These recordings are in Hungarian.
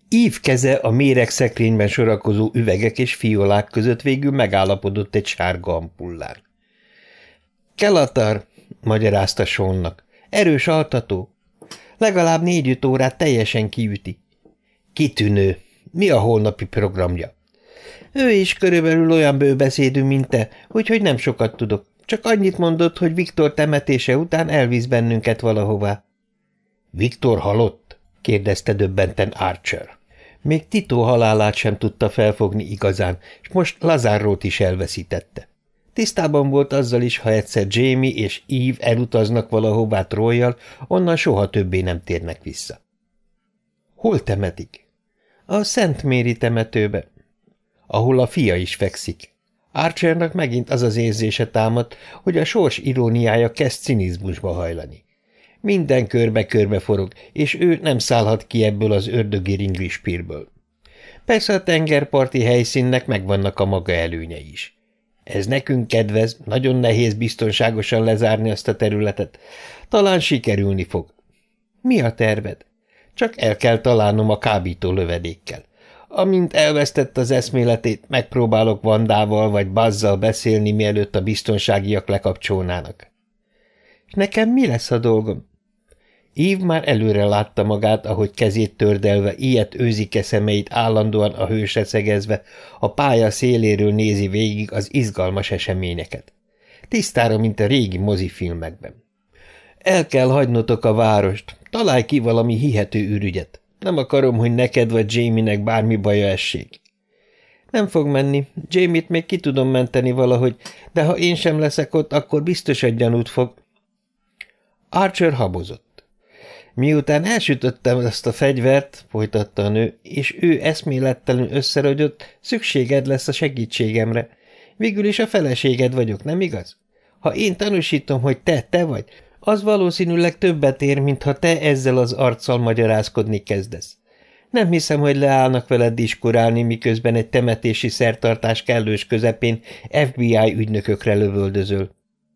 Eve keze a méregszekrényben sorakozó üvegek és fiolák között végül megállapodott egy sárga ampullán. Kelatar, magyarázta Seannak. Erős altató. Legalább 4-5 órát teljesen kiüti. Kitűnő. Mi a holnapi programja? Ő is körülbelül olyan bőbeszédű, mint te, úgyhogy nem sokat tudok. Csak annyit mondott, hogy Viktor temetése után elvisz bennünket valahová. Viktor halott? Kérdezte döbbenten Archer. Még Tito halálát sem tudta felfogni igazán, és most Lazarrót is elveszítette. Tisztában volt azzal is, ha egyszer Jamie és Eve elutaznak valahová Troyjal, onnan soha többé nem térnek vissza. Hol temetik? A Szent Mary temetőbe, ahol a fia is fekszik. Archernak megint az az érzése támadt, hogy a sors iróniája kezd cinizmusba hajlani. Minden körbe-körbe forog, és ő nem szállhat ki ebből az ördögi ringlispírből. Persze a tengerparti helyszínnek megvannak a maga előnyei is. Ez nekünk kedvez, nagyon nehéz biztonságosan lezárni azt a területet. Talán sikerülni fog. Mi a terved? Csak el kell találnom a kábító lövedékkel. Amint elvesztett az eszméletét, megpróbálok Vandával vagy Buzzal beszélni, mielőtt a biztonságiak lekapcsolnának. Nekem mi lesz a dolgom? Eve már előre látta magát, ahogy kezét tördelve, ilyet őzike szemeit állandóan a hősre szegezve, a pálya széléről nézi végig az izgalmas eseményeket. Tisztára, mint a régi mozifilmekben. El kell hagynotok a várost, találj ki valami hihető ürügyet. Nem akarom, hogy neked vagy Jamie-nek bármi baja essék. Nem fog menni, Jamie-t még ki tudom menteni valahogy, de ha én sem leszek ott, akkor biztos egy gyanút fog. Archer habozott. Miután elsütöttem ezt a fegyvert, folytatta a nő, és ő eszmélettelenül összeragyott, szükséged lesz a segítségemre. Végül is a feleséged vagyok, nem igaz? Ha én tanúsítom, hogy te vagy, az valószínűleg többet ér, mintha te ezzel az arccal magyarázkodni kezdesz. Nem hiszem, hogy leállnak veled diskurálni, miközben egy temetési szertartás kellős közepén FBI ügynökökre lövöldözöl.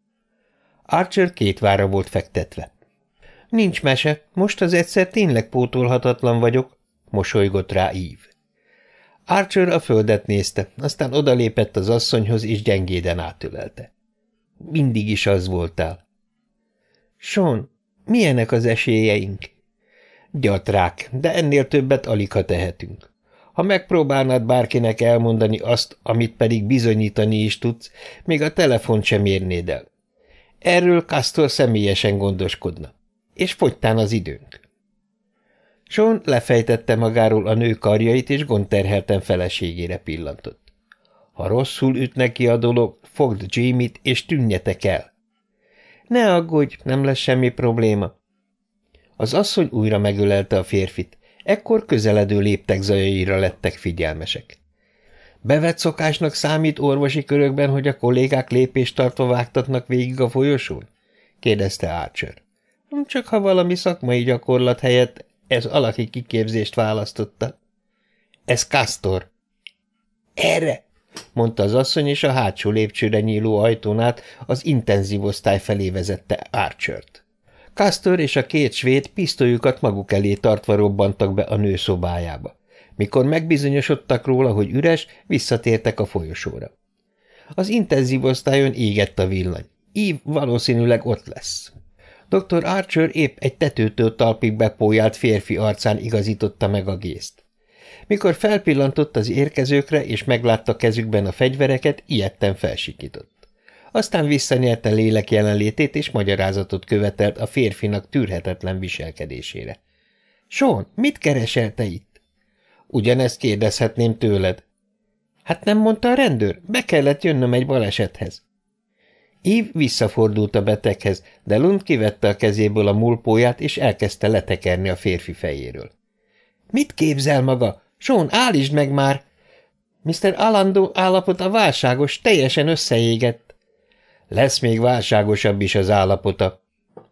Archer két vára volt fektetve. Nincs mese, most az egyszer tényleg pótolhatatlan vagyok, mosolygott rá Eve. Archer a földet nézte, aztán odalépett az asszonyhoz, és gyengéden átölelte. Mindig is az voltál. Sean, milyenek az esélyeink? Gyatrák, de ennél többet aligha tehetünk. Ha megpróbálnád bárkinek elmondani azt, amit pedig bizonyítani is tudsz, még a telefont sem érnéd el. Erről Castor személyesen gondoskodna. És fogytán az időnk. Sean lefejtette magáról a nő karjait, és gondterhelten feleségére pillantott. Ha rosszul üt neki a dolog, fogd Jamie-t, és tűnjetek el. Ne aggódj, nem lesz semmi probléma. Az asszony újra megölelte a férfit, ekkor közeledő léptek zajaira lettek figyelmesek. Bevett szokásnak számít orvosi körökben, hogy a kollégák lépést tartva vágtatnak végig a folyosón? Kérdezte Archer. Csak ha valami szakmai gyakorlat helyett ez alaki kiképzést választotta. Ez Castor. Erre, mondta az asszony, és a hátsó lépcsőre nyíló ajtón át az intenzív osztály felé vezette Archert. Castor és a két svéd pisztolyukat maguk elé tartva robbantak be a nő szobájába. Mikor megbizonyosodtak róla, hogy üres, visszatértek a folyosóra. Az intenzív osztályon égett a villany. Eve valószínűleg ott lesz. Dr. Archer épp egy tetőtől talpig bepójált férfi arcán igazította meg a gészt. Mikor felpillantott az érkezőkre, és meglátta kezükben a fegyvereket, ijedten felsikított. Aztán visszanyerte lélek jelenlétét, és magyarázatot követelt a férfinak tűrhetetlen viselkedésére. Sean, mit keresel te itt? Ugyanezt kérdezhetném tőled. Hát nem mondta a rendőr, be kellett jönnöm egy balesethez. Eve visszafordult a beteghez, de Lund kivette a kezéből a mulpóját, és elkezdte letekerni a férfi fejéről. Mit képzel maga? Sean, állítsd meg már! Mr. Alando állapota válságos, teljesen összeégett. Lesz még válságosabb is az állapota.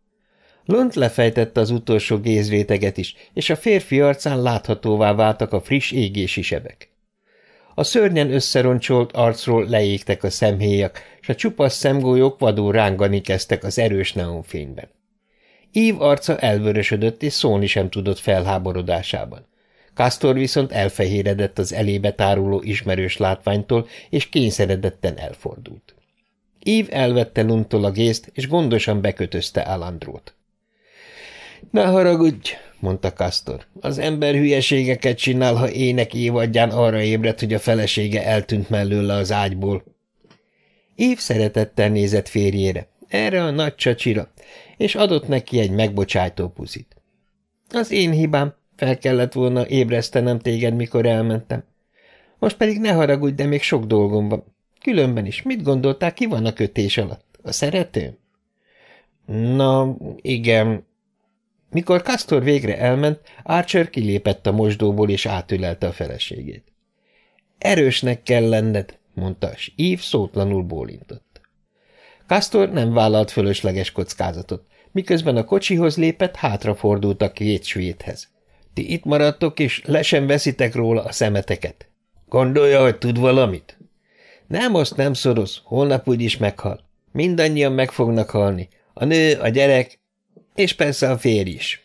Lund lefejtette az utolsó gézréteget is, és a férfi arcán láthatóvá váltak a friss égési sebek. A szörnyen összeroncsolt arcról leégtek a szemhéjak, s a csupasz szemgolyók vadul rángani kezdtek az erős neonfényben. Eve arca elvörösödött, és szólni sem tudott felháborodásában. Castor viszont elfehéredett az elébe táruló ismerős látványtól, és kényszeredetten elfordult. Eve elvette Lundtól a gészt, és gondosan bekötözte Alandrót. – Ne haragudj, mondta Castor. Az ember hülyeségeket csinál, ha ének évadján arra ébred, hogy a felesége eltűnt mellőle az ágyból. Eve szeretettel nézett férjére, erre a nagy csacsira, és adott neki egy megbocsájtó puszit. Az én hibám, fel kellett volna ébresztenem téged, mikor elmentem. Most pedig ne haragudj, de még sok dolgom van. Különben is, mit gondoltál, ki van a kötés alatt? A szeretőm? Na, igen. Mikor Castor végre elment, Archer kilépett a mosdóból, és átölelte a feleségét. Erősnek kell lenned, mondta, s Eve szótlanul bólintott. Castor nem vállalt fölösleges kockázatot. Miközben a kocsihoz lépett, hátrafordult a két svédhez. Ti itt maradtok, és le sem veszitek róla a szemeteket. Gondolja, hogy tud valamit? Nem, azt nem szoroz, holnap úgyis meghal. Mindannyian meg fognak halni. A nő, a gyerek, és persze a férj is.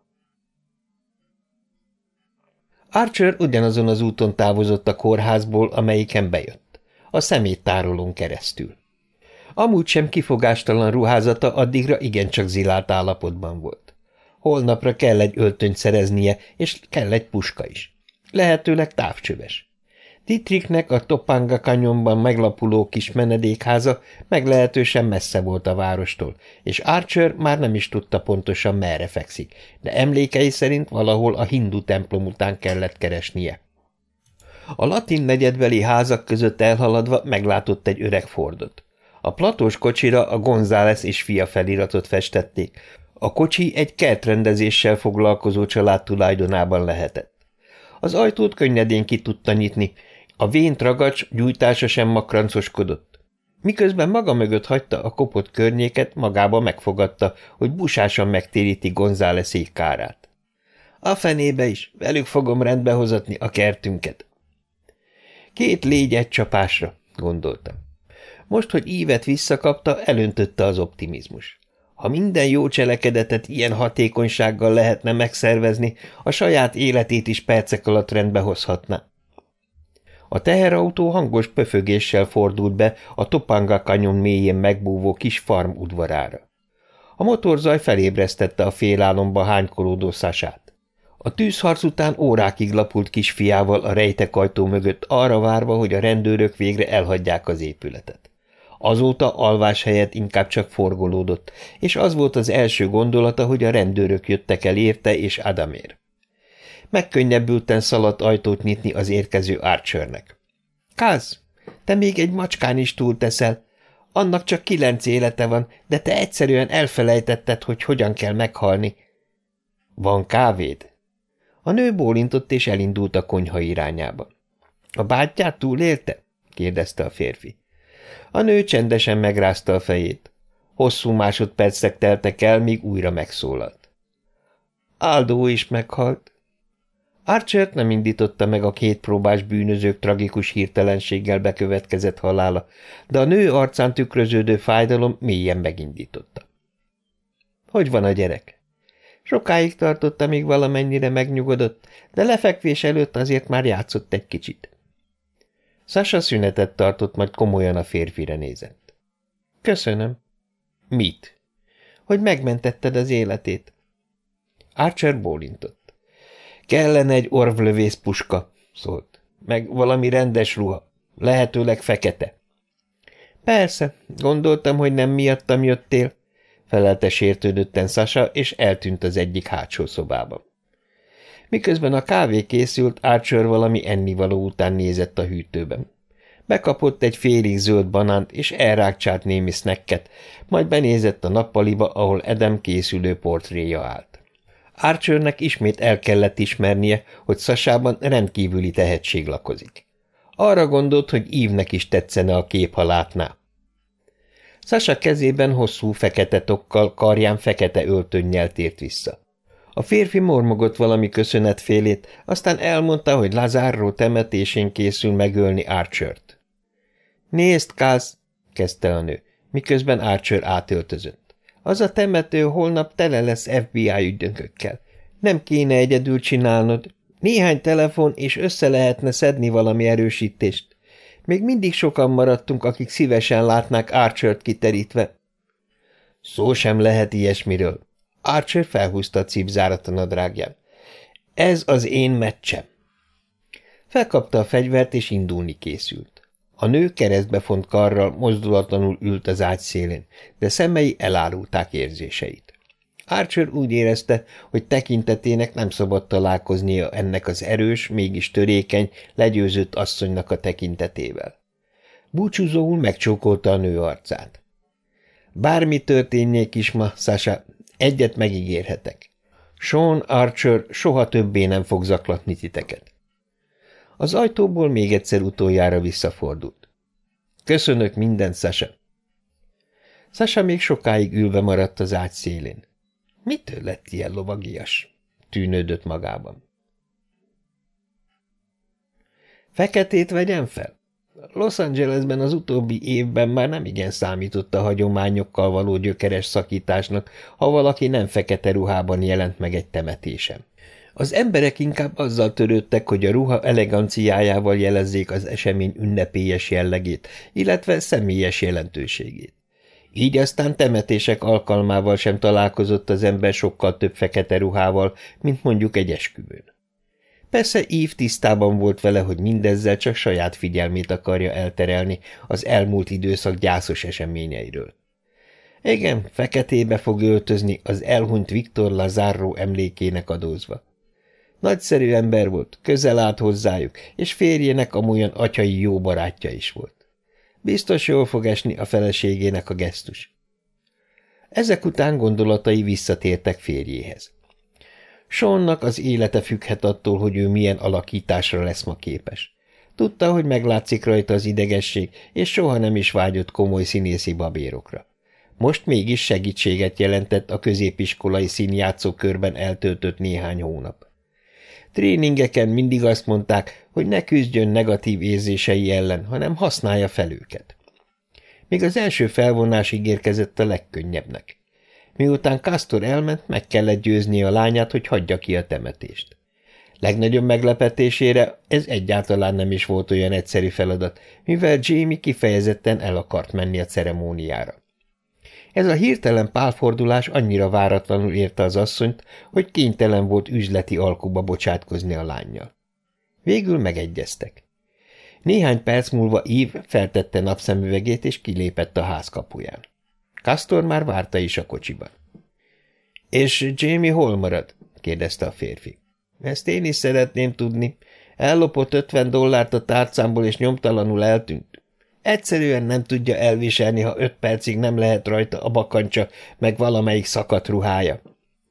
Archer ugyanazon az úton távozott a kórházból, amelyiken bejött. A szeméttárolón keresztül. Amúgy sem kifogástalan ruházata addigra igencsak zilált állapotban volt. Holnapra kell egy öltönyt szereznie, és kell egy puska is. Lehetőleg távcsöves. Dietrichnek a Topanga kanyonban meglapuló kis menedékháza meglehetősen messze volt a várostól, és Archer már nem is tudta pontosan merre fekszik, de emlékei szerint valahol a hindu templom után kellett keresnie. A latin negyedbeli házak között elhaladva meglátott egy öreg Fordot. A platós kocsira a González és fia feliratot festették. A kocsi egy kertrendezéssel foglalkozó család tulajdonában lehetett. Az ajtót könnyedén ki tudta nyitni, a vént ragacs gyújtása sem makrancoskodott. Miközben maga mögött hagyta a kopott környéket, magába megfogadta, hogy busásan megtéríti Gonzálezék kárát. A fenébe is, velük fogom rendbe hozatni a kertünket. Két légy egy csapásra, gondoltam. Most, hogy Ívet visszakapta, elöntötte az optimizmus. Ha minden jó cselekedetet ilyen hatékonysággal lehetne megszervezni, a saját életét is percek alatt rendbe hozhatná. A teherautó hangos pöfögéssel fordult be a Topanga kanyon mélyén megbúvó kis farm udvarára. A motorzaj felébresztette a félálomba hánykolódó Sasát. A tűzharc után órákig lapult kisfiával a rejtek ajtó mögött arra várva, hogy a rendőrök végre elhagyják az épületet. Azóta alvás helyett inkább csak forgolódott, és az volt az első gondolata, hogy a rendőrök jöttek el érte és Adamér. Megkönnyebbülten szaladt ajtót nyitni az érkező Archernek. – Kaz, te még egy macskán is túlteszel. Annak csak 9 élete van, de te egyszerűen elfelejtetted, hogy hogyan kell meghalni. – Van kávéd? A nő bólintott és elindult a konyha irányába. – A bátyját túlélte? – kérdezte a férfi. A nő csendesen megrázta a fejét. Hosszú másodpercek teltek el, míg újra megszólalt. – Aldo is meghalt. Archert nem indította meg a két próbás bűnözők tragikus hirtelenséggel bekövetkezett halála, de a nő arcán tükröződő fájdalom mélyen megindította. – Hogy van a gyerek? Sokáig tartott, amíg valamennyire megnyugodott, de lefekvés előtt azért már játszott egy kicsit. Sasha szünetet tartott, majd komolyan a férfire nézett. – Köszönöm. – Mit? – Hogy megmentetted az életét. Archer bólintott. – Kellene egy orvlövész puska, szólt, meg valami rendes ruha, lehetőleg fekete. – Persze, gondoltam, hogy nem miattam jöttél, felelte sértődötten Sasha, és eltűnt az egyik hátsó szobában. Miközben a kávé készült, Archer valami ennivaló után nézett a hűtőben. Bekapott egy félig zöld banánt, és elrákcsált némi snacket, majd benézett a nappaliba, ahol Adam készülő portréja állt. Archernek ismét el kellett ismernie, hogy Sashában rendkívüli tehetség lakozik. Arra gondolt, hogy Eve-nek is tetszene a kép, ha látná. Sasha kezében hosszú fekete tokkal, karján fekete öltönnyel tért vissza. A férfi mormogott valami köszönetfélét, aztán elmondta, hogy Lazarro temetésén készül megölni Archert. – Nézd, Kaz! – kezdte a nő, miközben Archer átöltözött. Az a temető holnap tele lesz FBI ügynökökkel. Nem kéne egyedül csinálnod. Néhány telefon, és össze lehetne szedni valami erősítést. Még mindig sokan maradtunk, akik szívesen látnák Archert kiterítve. Szó sem lehet ilyesmiről. Archer felhúzta a cipzárat a nadrágján. Ez az én meccsem. Felkapta a fegyvert, és indulni készült. A nő keresztbe font karral mozdulatlanul ült az ágy szélén, de szemei elárulták érzéseit. Archer úgy érezte, hogy tekintetének nem szabad találkoznia ennek az erős, mégis törékeny, legyőzött asszonynak a tekintetével. Búcsúzóul megcsókolta a nő arcát. Bármi történjék is ma, Sasha, egyet megígérhetek. Sean Archer soha többé nem fog zaklatni titeket. Az ajtóból még egyszer utoljára visszafordult. Köszönök mindent, Sasha. Sasha még sokáig ülve maradt az ágy szélén. Mitől lett ilyen lovagias? Tűnődött magában. Feketét vegyem fel? Los Angelesben az utóbbi évben már nem igen számított a hagyományokkal való gyökeres szakításnak, ha valaki nem fekete ruhában jelent meg egy temetésen. Az emberek inkább azzal törődtek, hogy a ruha eleganciájával jelezzék az esemény ünnepélyes jellegét, illetve személyes jelentőségét. Így aztán temetések alkalmával sem találkozott az ember sokkal több fekete ruhával, mint mondjuk egy esküvőn. Persze Eve tisztában volt vele, hogy mindezzel csak saját figyelmét akarja elterelni az elmúlt időszak gyászos eseményeiről. Igen, feketébe fog öltözni az elhunyt Victor Lazarro emlékének adózva. Nagyszerű ember volt, közel állt hozzájuk, és férjének amolyan atyai jó barátja is volt. Biztos jól fog esni a feleségének a gesztus. Ezek után gondolatai visszatértek férjéhez. Seannak az élete függhet attól, hogy ő milyen alakításra lesz ma képes. Tudta, hogy meglátszik rajta az idegesség, és soha nem is vágyott komoly színészi babérokra. Most mégis segítséget jelentett a középiskolai színjátszókörben eltöltött néhány hónap. Tréningeken mindig azt mondták, hogy ne küzdjön negatív érzései ellen, hanem használja fel őket. Még az első felvonás ígérkezett a legkönnyebbnek. Miután Castor elment, meg kellett győznie a lányát, hogy hagyja ki a temetést. Legnagyobb meglepetésére ez egyáltalán nem is volt olyan egyszerű feladat, mivel Jamie kifejezetten el akart menni a ceremóniára. Ez a hirtelen pálfordulás annyira váratlanul érte az asszonyt, hogy kénytelen volt üzleti alkuba bocsátkozni a lánnyal. Végül megegyeztek. Néhány perc múlva Eve feltette napszemüvegét és kilépett a ház kapuján. Castor már várta is a kocsiban. – És Jamie hol marad? – kérdezte a férfi. – Ezt én is szeretném tudni. Ellopott $50 a tárcámból és nyomtalanul eltűnt. Egyszerűen nem tudja elviselni, ha 5 percig nem lehet rajta a bakancsa, meg valamelyik szakadt ruhája.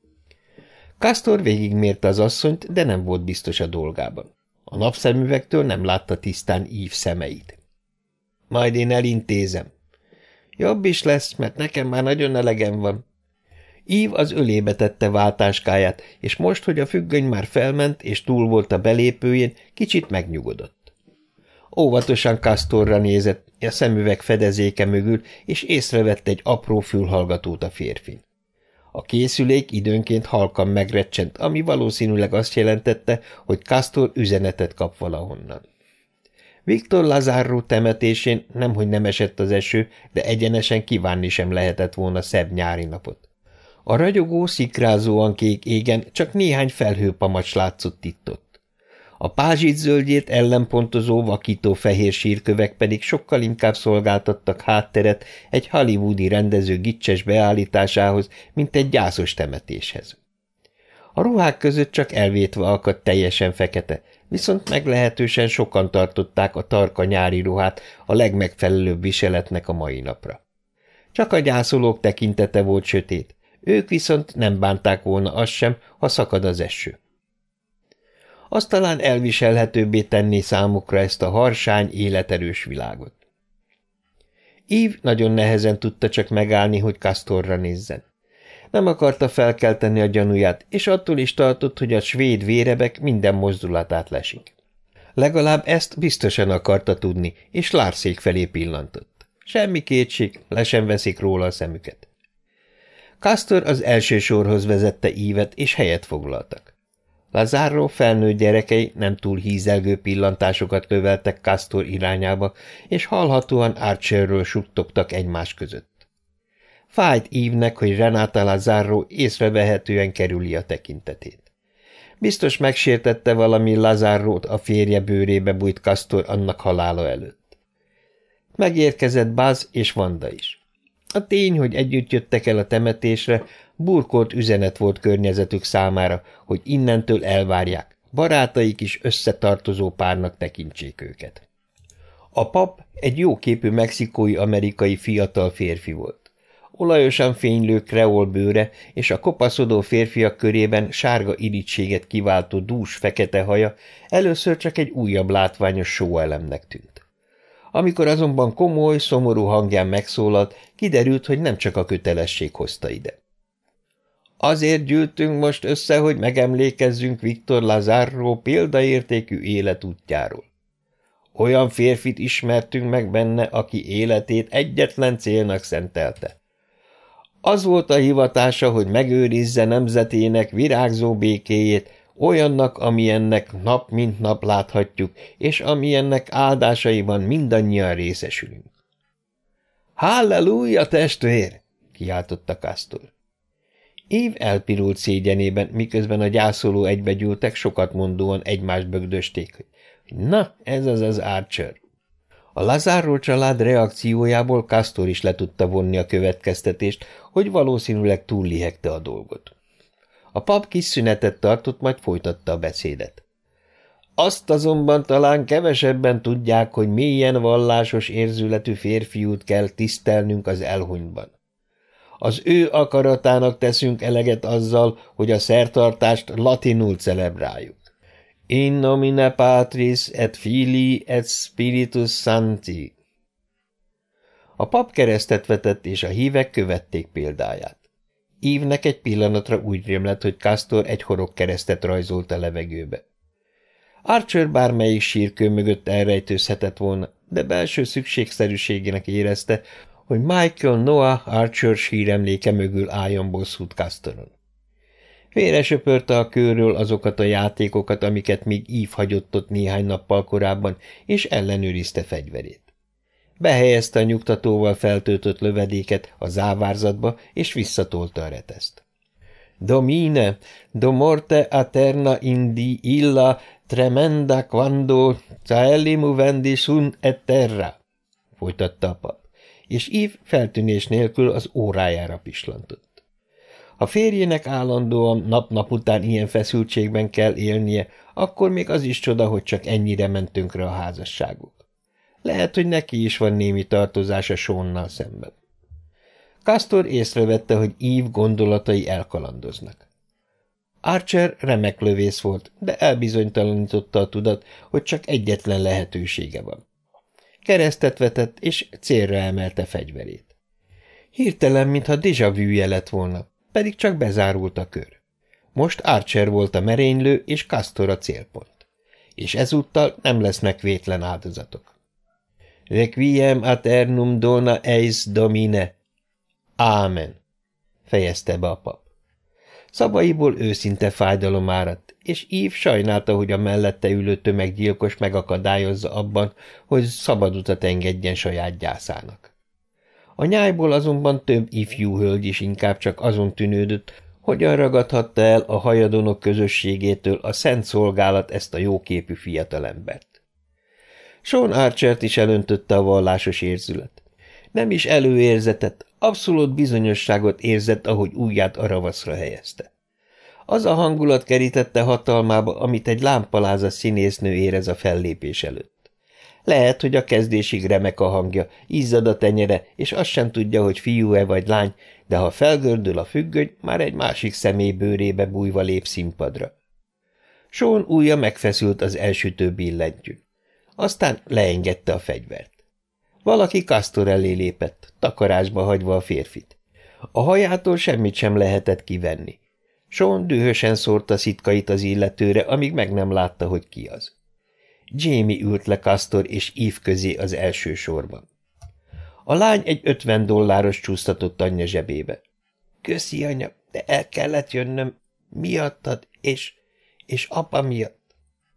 Castor végigmérte az asszonyt, de nem volt biztos a dolgában. A napszemüvegtől nem látta tisztán Eve szemeit. – Majd én elintézem. – Jobb is lesz, mert nekem már nagyon elegem van. Eve az ölébe tette váltáskáját, és most, hogy a függöny már felment és túl volt a belépőjén, kicsit megnyugodott. Óvatosan Castorra nézett a szemüveg fedezéke mögül, és észrevett egy apró fülhallgatót a férfin. A készülék időnként halkan megrecsent, ami valószínűleg azt jelentette, hogy Castor üzenetet kap valahonnan. Victor Lazarro temetésén nemhogy nem esett az eső, de egyenesen kívánni sem lehetett volna szebb nyári napot. A ragyogó, szikrázóan kék égen csak néhány felhőpamacs látszott itt-ott. A pázsitzöldjét ellenpontozó vakító fehér sírkövek pedig sokkal inkább szolgáltattak hátteret egy hollywoodi rendező gicses beállításához, mint egy gyászos temetéshez. A ruhák között csak elvétve akadt teljesen fekete, viszont meglehetősen sokan tartották a tarka nyári ruhát a legmegfelelőbb viseletnek a mai napra. Csak a gyászolók tekintete volt sötét, ők viszont nem bánták volna azt sem, ha szakad az eső. Az talán elviselhetőbbé tenni számukra ezt a harsány, életerős világot. Eve nagyon nehezen tudta csak megállni, hogy Castorra nézzen. Nem akarta felkelteni a gyanúját, és attól is tartott, hogy a svéd vérebek minden mozdulatát lesik. Legalább ezt biztosan akarta tudni, és Larsék felé pillantott. Semmi kétség, le sem veszik róla a szemüket. Castor az első sorhoz vezette Eve-et, és helyet foglaltak. Lazarro felnőtt gyerekei nem túl hízelgő pillantásokat löveltek Castor irányába, és hallhatóan Archerről suttogtak egymás között. Fájt Eve-nek, hogy Renata Lazarro észrevehetően kerüli a tekintetét. Biztos megsértette valami Lazarrót a férje bőrébe bújt Castor annak halála előtt. Megérkezett Buzz és Wanda is. A tény, hogy együtt jöttek el a temetésre, burkolt üzenet volt környezetük számára, hogy innentől elvárják, barátaik is összetartozó párnak tekintsék őket. A pap egy jóképű mexikói-amerikai fiatal férfi volt. Olajosan fénylő kreol bőre és a kopaszodó férfiak körében sárga irítséget kiváltó dús fekete haja először csak egy újabb látványos sóelemnek tűnt. Amikor azonban komoly, szomorú hangján megszólalt, kiderült, hogy nem csak a kötelesség hozta ide. Azért gyűltünk most össze, hogy megemlékezzünk Victor Lazarro példaértékű életútjáról. Olyan férfit ismertünk meg benne, aki életét egyetlen célnak szentelte. Az volt a hivatása, hogy megőrizze nemzetének virágzó békéjét, olyannak, amilyennek nap mint nap láthatjuk, és amilyennek áldásaiban mindannyian részesülünk. Halleluja, testvér! Kiáltotta Castor. Eve elpirult szégyenében, miközben a gyászoló egybegyűltek sokat mondóan egymást bögdösték, hogy na, ez az Archer. A Lazarro család reakciójából Castor is le tudta vonni a következtetést, hogy valószínűleg túllihegte a dolgot. A pap kis szünetet tartott, majd folytatta a beszédet. Azt azonban talán kevesebben tudják, hogy mélyen vallásos érzületű férfiút kell tisztelnünk az elhunytban. Az ő akaratának teszünk eleget azzal, hogy a szertartást latinul celebráljuk. In nomine Patris et Filii et Spiritus Sancti. A pap keresztet vetett, és a hívek követték példáját. Eve-nek egy pillanatra úgy rémlett, hogy Castor egy horogkeresztet rajzolt a levegőbe. Archer bármelyik sírkő mögött elrejtőzhetett volna, de belső szükségszerűségének érezte, hogy Michael Noah Archer síremléke mögül álljon bosszút Castoron. Félresöpörte a kőről azokat a játékokat, amiket még Eve hagyott ott néhány nappal korábban, és ellenőrizte fegyverét. Behelyezte a nyugtatóval feltöltött lövedéket a závárzatba, és visszatolta a reteszt. Domine, do morte aterna indi illa tremenda quando caeli movendi sun et terra, folytatta a pap, és Eve feltűnés nélkül az órájára pislantott. Ha férjének állandóan nap-nap után ilyen feszültségben kell élnie, akkor még az is csoda, hogy csak ennyire ment tönkre a házasságuk. Lehet, hogy neki is van némi tartozása Seannal szemben. Castor észrevette, hogy Eve gondolatai elkalandoznak. Archer remek lövész volt, de elbizonytalanította a tudat, hogy csak egyetlen lehetősége van. Keresztet vetett, és célra emelte fegyverét. Hirtelen, mintha déjà vu-je lett volna, pedig csak bezárult a kör. Most Archer volt a merénylő, és Castor a célpont. És ezúttal nem lesznek vétlen áldozatok. Requiem aeternum dona eis Domine. Ámen, fejezte be a pap. Szavaiból őszinte fájdalom áradt, és Eve sajnálta, hogy a mellette ülő tömeggyilkos megakadályozza abban, hogy szabad utat engedjen saját gyászának. A nyájból azonban több ifjú hölgy is inkább csak azon tűnődött, hogyan ragadhatta el a hajadonok közösségétől a szent szolgálat ezt a jóképű fiatalembert. Sean Archert is elöntötte a vallásos érzület. Nem is előérzetet, abszolút bizonyosságot érzett, ahogy ujját a ravaszra helyezte. Az a hangulat kerítette hatalmába, amit egy lámpalázas színésznő érez a fellépés előtt. Lehet, hogy a kezdésig remek a hangja, izzad a tenyere, és azt sem tudja, hogy fiú-e vagy lány, de ha felgördül a függöny, már egy másik személy bőrébe bújva lép színpadra. Sean ujja megfeszült az elsütő billentyűn. Aztán leengedte a fegyvert. Valaki Castor elé lépett, takarásba hagyva a férfit. A hajától semmit sem lehetett kivenni. Sean dühösen szórta szitkait az illetőre, amíg meg nem látta, hogy ki az. Jamie ült le Castor és Eve közé az első sorban. A lány egy $50 csúsztatott anyja zsebébe. Köszi, anya, de el kellett jönnöm. Miattad, És apa miatt.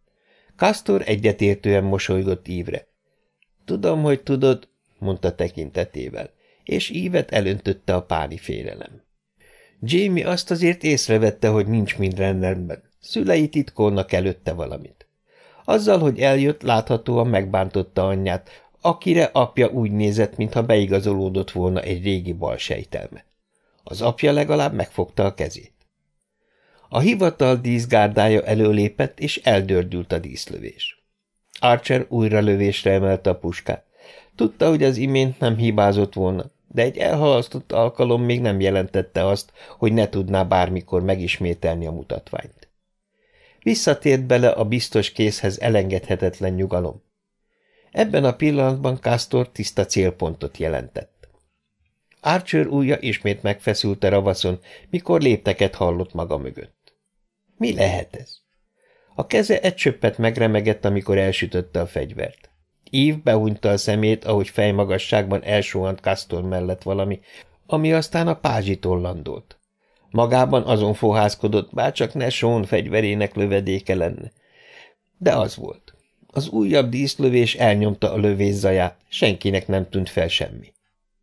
Castor egyetértően mosolygott Eve-re. Tudom, hogy tudod, mondta tekintetével, és Eve-et elöntötte a páni félelem. Jamie azt azért észrevette, hogy nincs minden rendben. Szülei titkolnak előtte valamit. Azzal, hogy eljött, láthatóan megbántotta anyját, akire apja úgy nézett, mintha beigazolódott volna egy régi balsejtelme. Az apja legalább megfogta a kezét. A hivatal díszgárdája előlépett, és eldördült a díszlövés. Archer újra lövésre emelte a puskát. Tudta, hogy az imént nem hibázott volna, de egy elhalasztott alkalom még nem jelentette azt, hogy ne tudná bármikor megismételni a mutatványt. Visszatért bele a biztos kézhez elengedhetetlen nyugalom. Ebben a pillanatban Castor tiszta célpontot jelentett. Archer ujja ismét megfeszült a ravaszon, mikor lépteket hallott maga mögött. Mi lehet ez? A keze egy csöppet megremegett, amikor elsütötte a fegyvert. Eve behunyta a szemét, ahogy fejmagasságban elsuhant Castor mellett valami, ami aztán a pázsitól landolt. Magában azon fohászkodott, bárcsak ne Sean fegyverének lövedéke lenne. De az volt. Az újabb díszlövés elnyomta a lövés zaját, senkinek nem tűnt fel semmi.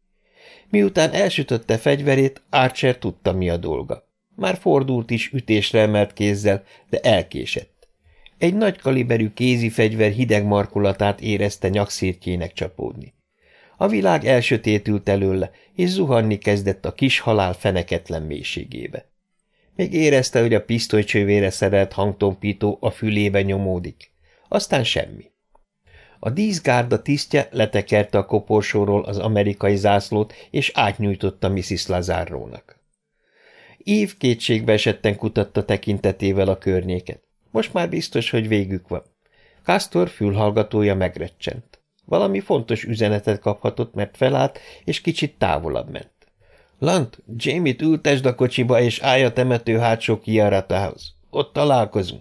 Miután elsütötte fegyverét, Archer tudta, mi a dolga. Már fordult is ütésre emelt kézzel, de elkésett. Egy nagy kaliberű kézi fegyver hideg markolatát érezte nyakszirtjének csapódni. A világ elsötétült előle, és zuhanni kezdett a kis halál feneketlen mélységébe. Még érezte, hogy a pisztolycsövére szerelt hangtompító a fülébe nyomódik. Aztán semmi. A díszgárda tisztje letekerte a koporsóról az amerikai zászlót, és átnyújtotta Mrs. Lazarrónak. Eve kétségbe esetten kutatta tekintetével a környéket. Most már biztos, hogy végük van. Castor fülhallgatója megrecsent. Valami fontos üzenetet kaphatott, mert felállt, és kicsit távolabb ment. Lant, Jamie-t ültesd a kocsiba, és állj a temető hátsó kijáratához. Ott találkozunk.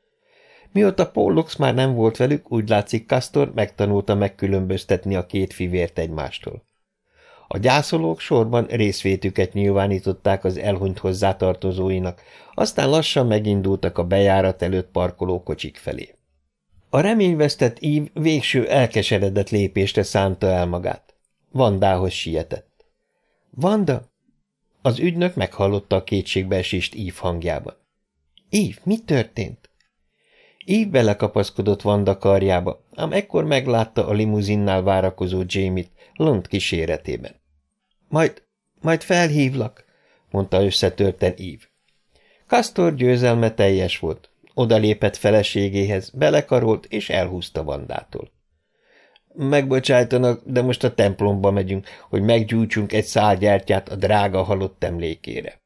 Mióta Pollux már nem volt velük, úgy látszik Castor megtanulta megkülönböztetni a két fivért egymástól. A gyászolók sorban részvétüket nyilvánították az elhunyt hozzátartozóinak, aztán lassan megindultak a bejárat előtt parkoló kocsik felé. A reményvesztett Eve végső elkeseredett lépésre szánta el magát. Vandához sietett. Vanda? Az ügynök meghallotta a kétségbeesést Eve hangjában. Eve, mi történt? Eve belekapaszkodott Vanda karjába, ám ekkor meglátta a limuzinnál várakozó Jamie-t Lund kíséretében. Majd felhívlak, mondta összetörten Eve. Castor győzelme teljes volt. Odalépett feleségéhez, belekarolt és elhúzta Vandától. Megbocsájtanak, de most a templomba megyünk, hogy meggyújtsunk egy szál gyertyát a drága halott emlékére.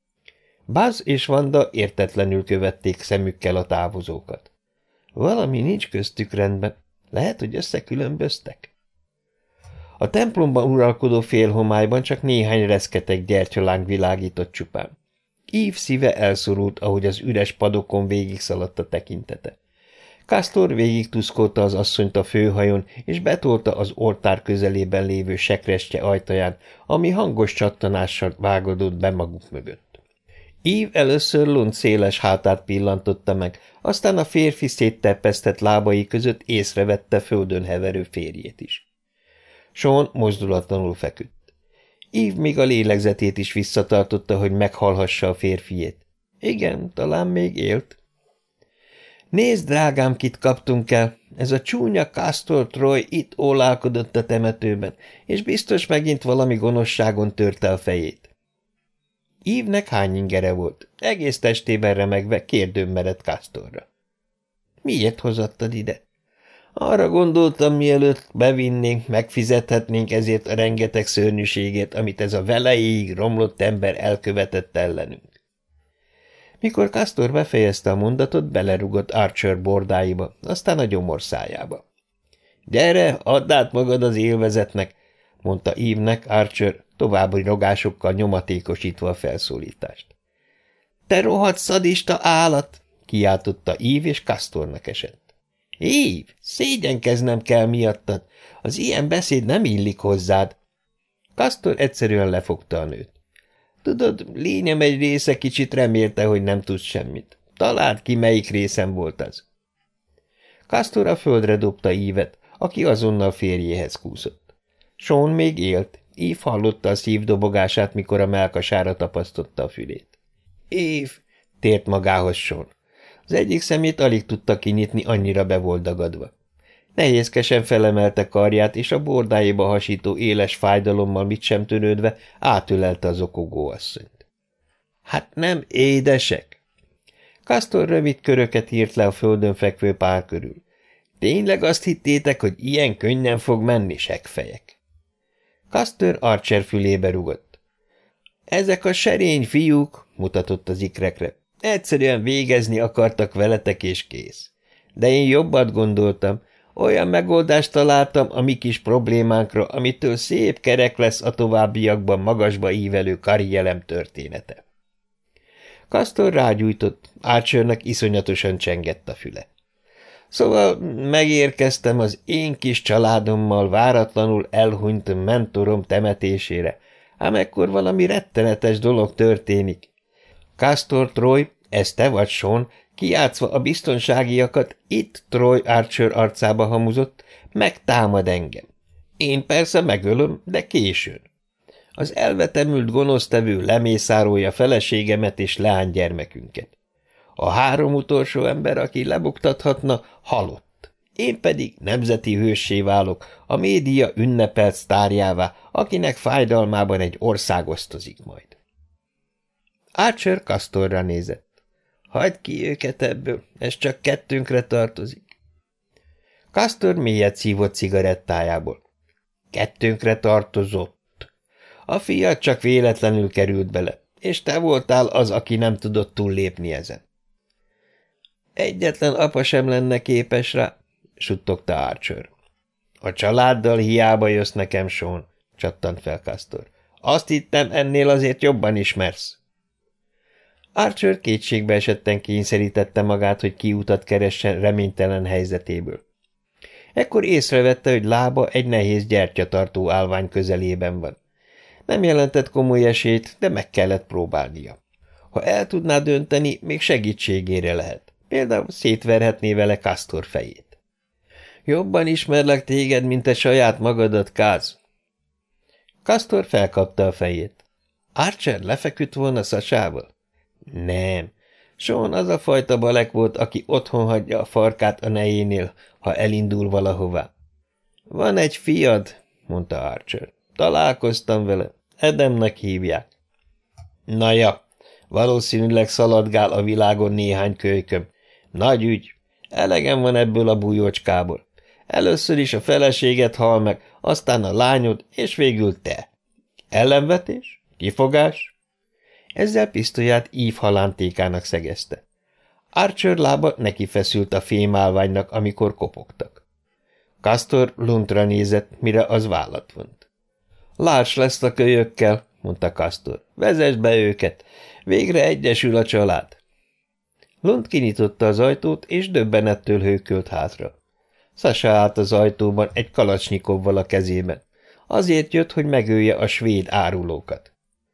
Buzz és Vanda értetlenül követték szemükkel a távozókat. Valami nincs köztük rendben. Lehet, hogy összekülönböztek? A templomban uralkodó félhomályban csak néhány reszketeg gyertyaláng világított csupán. Eve szíve elszorult, ahogy az üres padokon végigszaladt a tekintete. Castor végig tuszkolta az asszonyt a főhajón, és betolta az oltár közelében lévő sekrestye ajtaján, ami hangos csattanással vágódott be maguk mögött. Eve először Lund széles hátát pillantotta meg, aztán a férfi szétterpesztett lábai között észrevette földön heverő férjét is. Sean mozdulatlanul feküdt. Eve még a lélegzetét is visszatartotta, hogy meghallhassa a férfiét. Igen, talán még élt. Nézd, drágám, kit kaptunk el. Ez a csúnya Castor Troy itt ólálkodott a temetőben, és biztos megint valami gonoszságon törte a fejét. Eve-nek hány ingere volt, egész testében remegve kérdőn merett Castorra. Miért hozattad ide? Arra gondoltam, mielőtt bevinnénk, megfizethetnénk ezért a rengeteg szörnyűségét, amit ez a velejéig romlott ember elkövetett ellenünk. Mikor Castor befejezte a mondatot, belerugott Archer bordáiba, aztán a gyomorszájába. Gyere, add át magad az élvezetnek, mondta Eve-nek Archer, további rogásokkal nyomatékosítva a felszólítást. Te rohadt szadista állat! Kiáltotta Eve, és Castornak esett. Eve, szégyenkeznem kell miattad. Az ilyen beszéd nem illik hozzád. Castor egyszerűen lefogta a nőt. Tudod, lényem egy része kicsit remélte, hogy nem tudsz semmit. Találd ki, melyik részen volt az. Castor a földre dobta Ívet, aki azonnal férjéhez kúszott. Sean még élt, Eve hallotta a szívdobogását, mikor a mellkasára tapasztotta a fülét. Eve! Tért magához Sean. Az egyik szemét alig tudta kinyitni, annyira be volt dagadva. Nehézkesen felemelte karját, és a bordáiba hasító éles fájdalommal mit sem törődve átölelte az okogó asszonyt. Hát nem édesek? Castor rövid köröket írt le a földön fekvő pár körül. Tényleg azt hittétek, hogy ilyen könnyen fog menni, seggfejek? Castor Archer fülébe rugott. Ezek a serény fiúk, mutatott az ikrekre, egyszerűen végezni akartak veletek, és kész. De én jobbat gondoltam, olyan megoldást találtam a mi kis problémánkra, amitől szép kerek lesz a továbbiakban magasba ívelő karrielem története. Castor rágyújtott, Archernek iszonyatosan csengett a füle. Szóval megérkeztem az én kis családommal váratlanul elhunyt mentorom temetésére, ám ekkor valami rettenetes dolog történik. Castor Troy, ez te vagy Sean, kijátszva a biztonságiakat, itt Troy Archer arcába hamuzott, megtámad engem. Én persze megölöm, de későn. Az elvetemült gonosztevő lemészárolja feleségemet és leánygyermekünket. A 3 utolsó ember, aki lebuktathatna, halott. Én pedig nemzeti hőssé válok, a média ünnepelt sztárjává, akinek fájdalmában egy ország osztozik majd. Archer Castorra nézett. Hagyd ki őket ebből, ez csak kettőnkre tartozik. Castor mélyet szívott cigarettájából. Kettőnkre tartozott. A fiat csak véletlenül került bele, és te voltál az, aki nem tudott túllépni ezen. Egyetlen apa sem lenne képes rá, suttogta Archer. A családdal hiába jössz nekem, Sean, csattant fel Castor. Azt hittem, ennél azért jobban ismersz. Archer kétségbe esetten kényszerítette magát, hogy kiutat keressen reménytelen helyzetéből. Ekkor észrevette, hogy lába egy nehéz gyertyatartó állvány közelében van. Nem jelentett komoly esélyt, de meg kellett próbálnia. Ha el tudná dönteni, még segítségére lehet. Például szétverhetné vele Castor fejét. Jobban ismerlek téged, mint te saját magadat, Káz. Castor felkapta a fejét. Archer lefeküdt volna Sasával? Nem. Sean az a fajta balek volt, aki otthon hagyja a farkát a nejénél, ha elindul valahová. Van egy fiad, mondta Archer. Találkoztam vele. Adamnek hívják. Na ja, valószínűleg szaladgál a világon néhány kölyköm. Nagy ügy. Elegem van ebből a bujócskából. Először is a feleséget hal meg, aztán a lányod, és végül te. Ellenvetés? Kifogás? Ezzel pisztolyát Eve halántékának szegezte. Archer lába neki feszült a fémálványnak, amikor kopogtak. Castor Luntra nézett, mire az vállat vont. Láss lesz a kölyökkel, mondta Castor. Vezesd be őket. Végre egyesül a család. Lund kinyitotta az ajtót, és döbbenettől hőkölt hátra. Sasha állt az ajtóban egy kalacsnyikovval a kezében. Azért jött, hogy megölje a svéd árulókat.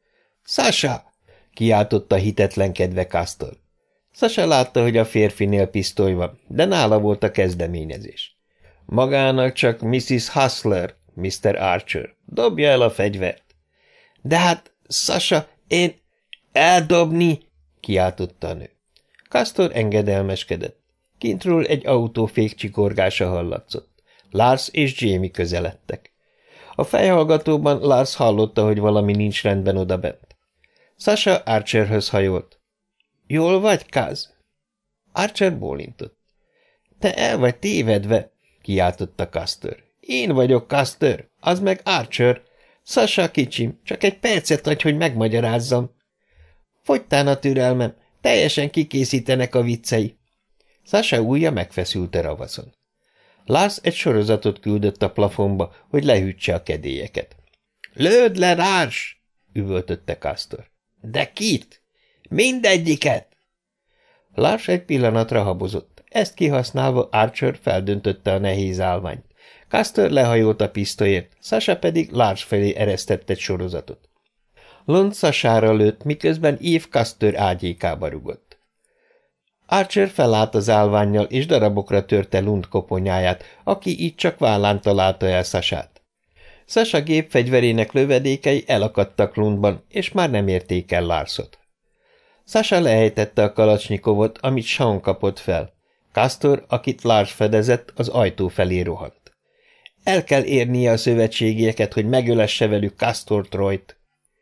Sasha! Kiáltotta hitetlenkedve Castor. Sasha látta, hogy a férfinél pisztoly van, de nála volt a kezdeményezés. Magának csak Mrs. Hustler, Mr. Archer. Dobja el a fegyvert. De hát, Sasha, én... Eldobni! Kiáltotta a nő. Castor engedelmeskedett. Kintről egy autó fékcsikorgása hallatszott. Lars és Jamie közeledtek. A fejhallgatóban Lars hallotta, hogy valami nincs rendben odabent. Sasha Archerhöz hajolt. Jól vagy, Kaz? Archer bólintott. Te el vagy tévedve, kiáltotta Castor. Én vagyok Castor, az meg Archer. Sasha kicsim, csak egy percet adj, hogy megmagyarázzam. Fogytán a türelmem, teljesen kikészítenek a viccei. Sasha ujja megfeszült a ravaszon. Lars egy sorozatot küldött a plafonba, hogy lehűtse a kedélyeket. Lőd le, Lars! Üvöltötte Castor. De kit? Mindegyiket! Lars egy pillanatra habozott. Ezt kihasználva Archer feldöntötte a nehéz állványt. Castor lehajolt a pisztolyért, Sasha pedig Lars felé eresztett egy sorozatot. Lund Sashára lőtt, miközben Eve Castor ágyékába rugott. Archer felállt az állvánnyal, és darabokra törte Lund koponyáját, aki így csak vállán találta el Sasát. Sasa gépfegyverének lövedékei elakadtak Lundban, és már nem érték el Larsot. Sasa lehelytette a kalacsnyikovot, amit Sean kapott fel. Castor, akit Lars fedezett, az ajtó felé rohant. El kell érnie a szövetségieket, hogy megölesse velük Castor Troyt.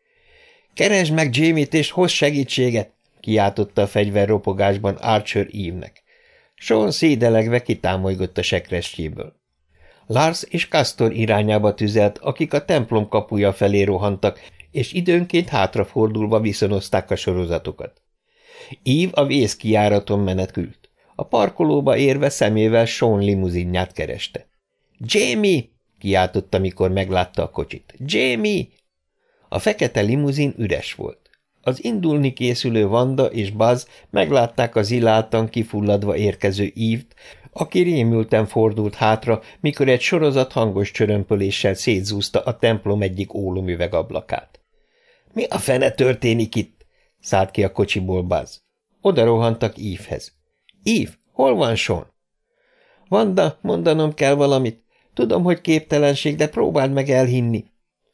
Keresd meg Jamie-t, és hozz segítséget! Kiáltotta a fegyverropogásban Archer Eve-nek. Sean szédelegve kitámolygott a sekrestjéből. Lars és Castor irányába tüzelt, akik a templom kapuja felé rohantak, és időnként hátrafordulva viszonozták a sorozatokat. Eve a vészkijáraton menekült. A parkolóba érve szemével Sean limuzinját kereste. – Jamie! – kiáltotta, mikor meglátta a kocsit. – Jamie! A fekete limuzin üres volt. Az indulni készülő Wanda és Buzz meglátták az illáltan kifulladva érkező Eve-t, aki rémülten fordult hátra, mikor egy sorozat hangos csörömpöléssel szétzúzta a templom egyik ólomüveg ablakát. – Mi a fene történik itt? – szállt ki a kocsiból Buzz. Oda rohantak Eve-hez. – Eve, hol van Sean? – Wanda, mondanom kell valamit. Tudom, hogy képtelenség, de próbáld meg elhinni.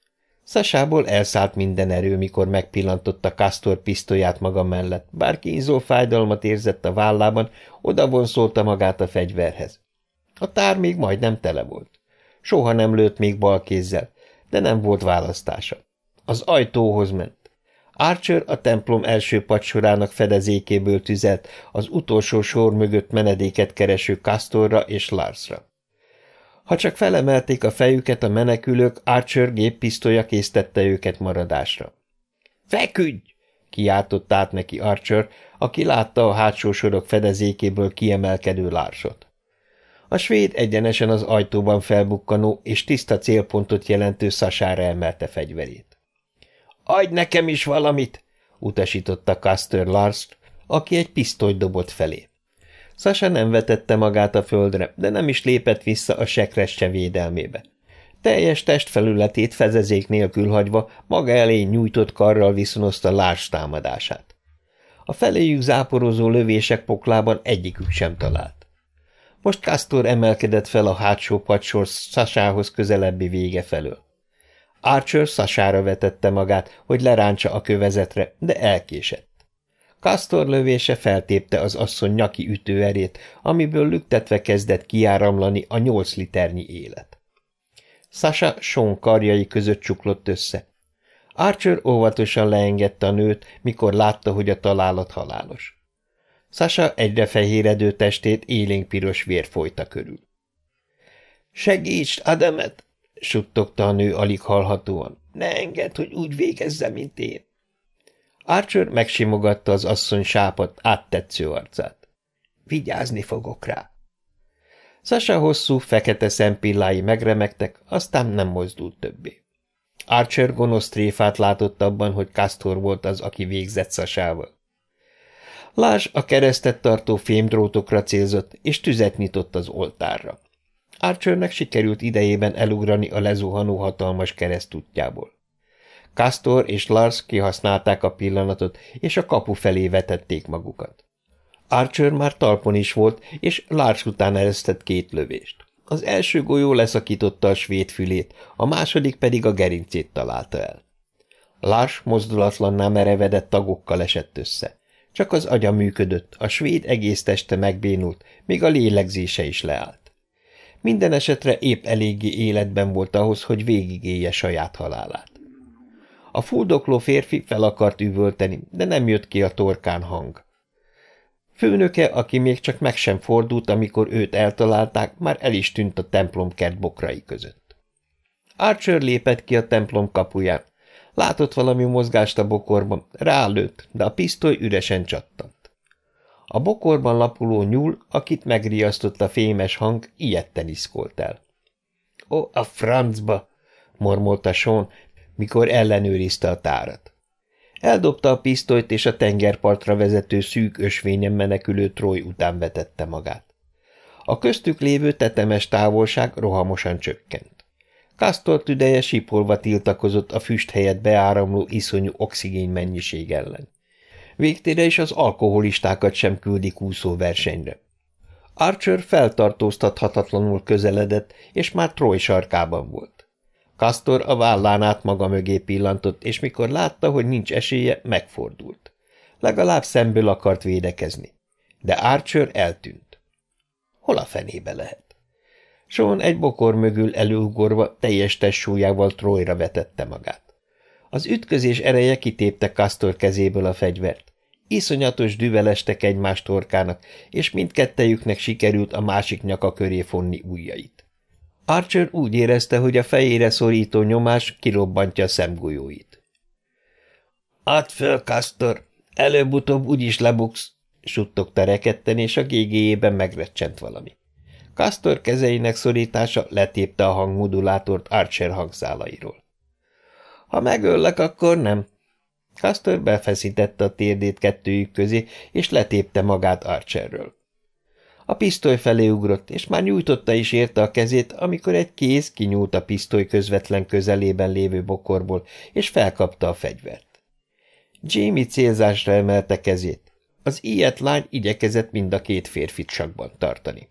Sasából elszállt minden erő, mikor megpillantotta Castor pisztolyát maga mellett, bár kínzó fájdalmat érzett a vállában, odavonszolta magát a fegyverhez. A tár még majdnem tele volt. Soha nem lőtt még bal kézzel, de nem volt választása. Az ajtóhoz ment. Archer a templom első padsorának fedezékéből tüzelt, az utolsó sor mögött menedéket kereső Castorra és Larsra. Ha csak felemelték a fejüket a menekülők, Archer géppisztolya késztette őket maradásra. – Feküdj! – kiáltott át neki Archer, aki látta a hátsó sorok fedezékéből kiemelkedő Larsot. A svéd egyenesen az ajtóban felbukkanó és tiszta célpontot jelentő Sasára emelte fegyverét. – Adj nekem is valamit! – utasította Castor Larst, aki egy pisztolyt dobott felé. Sasa nem vetette magát a földre, de nem is lépett vissza a sekrestje védelmébe. Teljes testfelületét fedezék nélkül hagyva maga elé nyújtott karral viszonozta Lars támadását. A feléjük záporozó lövések poklában egyikük sem talált. Most Castor emelkedett fel a hátsó padsor Sasához közelebbi vége felől. Archer Sasára vetette magát, hogy lerántsa a kövezetre, de elkésett. Castor lövése feltépte az asszony nyaki ütőerét, amiből lüktetve kezdett kiáramlani a 8 liternyi élet. Sasa Sean karjai között csuklott össze. Archer óvatosan leengedte a nőt, mikor látta, hogy a találat halálos. Sasa egyre fehéredő testét élénkpiros vér folyta körül. – Segítsd, Adamet! – suttogta a nő alig hallhatóan. – Ne engedd, hogy úgy végezze, mint én! Archer megsimogatta az asszony sápadt, áttetsző arcát. – Vigyázni fogok rá! Sasa hosszú, fekete szempillái megremegtek, aztán nem mozdult többé. Archer gonosz tréfát látott abban, hogy Castor volt az, aki végzett Sasával. Lars a keresztet tartó fémdrótokra célzott, és tüzet nyitott az oltárra. Archernek sikerült idejében elugrani a lezuhanó hatalmas kereszt útjából. Castor és Lars kihasználták a pillanatot, és a kapu felé vetették magukat. Archer már talpon is volt, és Lars után eresztett 2 lövést. Az első golyó leszakította a svéd fülét, a második pedig a gerincét találta el. Lars mozdulatlanná merevedett tagokkal esett össze. Csak az agya működött, a svéd egész teste megbénult, még a lélegzése is leállt. Minden esetre épp eléggé életben volt ahhoz, hogy végigélje saját halálát. A fuldokló férfi fel akart üvölteni, de nem jött ki a torkán hang. Főnöke, aki még csak meg sem fordult, amikor őt eltalálták, már el is tűnt a templom kert bokrai között. Archer lépett ki a templom kapuján. Látott valami mozgást a bokorban, rálőtt, de a pisztoly üresen csattant. A bokorban lapuló nyúl, akit megriasztott a fémes hang, ijedten iszkolt el. – Ó, a francba! – mormolta Sean, mikor ellenőrizte a tárat. Eldobta a pisztolyt, és a tengerpartra vezető szűk ösvényen menekülő Troy után vetette magát. A köztük lévő tetemes távolság rohamosan csökkent. Castor tüdeje sipolva tiltakozott a füst helyett beáramló iszonyú oxigén mennyiség ellen. Végtére is az alkoholistákat sem küldik úszóversenyre. Archer feltartóztathatatlanul közeledett, és már Troy sarkában volt. Castor a vállán át maga mögé pillantott, és mikor látta, hogy nincs esélye, megfordult. Legalább szemből akart védekezni. De Archer eltűnt. Hol a fenébe lehet? Sean egy bokor mögül előugorva teljes testsúlyával Troyra vetette magát. Az ütközés ereje kitépte Castor kezéből a fegyvert. Iszonyatos düvel estek egymás torkának, és mindkettejüknek sikerült a másik nyaka köré fonni ujjait. Archer úgy érezte, hogy a fejére szorító nyomás kirobbantja a szemgolyóit. – Add föl, Castor! Előbb-utóbb úgyis lebuksz! – suttogta rekedten, és a gégéjében megrecsent valami. Castor kezeinek szorítása letépte a hangmodulátort Archer hangszálairól. – Ha megöllek, akkor nem. Castor befeszítette a térdét kettőjük közé, és letépte magát Archerről. A pisztoly felé ugrott, és már nyújtotta is érte a kezét, amikor egy kéz kinyúlt a pisztoly közvetlen közelében lévő bokorból, és felkapta a fegyvert. Jamie célzásra emelte kezét. Az ilyet lány igyekezett mind a két férfit sakban tartani.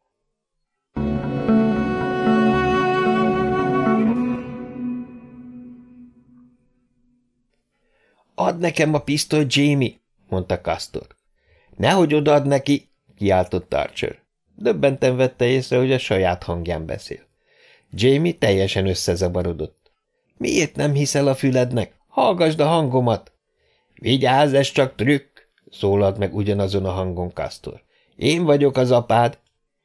– Add nekem a pisztolyt, Jamie! – mondta Castor. – Nehogy odaad neki! – kiáltott Archer. Döbbenten vette észre, hogy a saját hangján beszél. Jamie teljesen összezavarodott. – Miért nem hiszel a fülednek? Hallgasd a hangomat! – Vigyázz, ez csak trükk! – szólalt meg ugyanazon a hangon Castor. – Én vagyok az apád!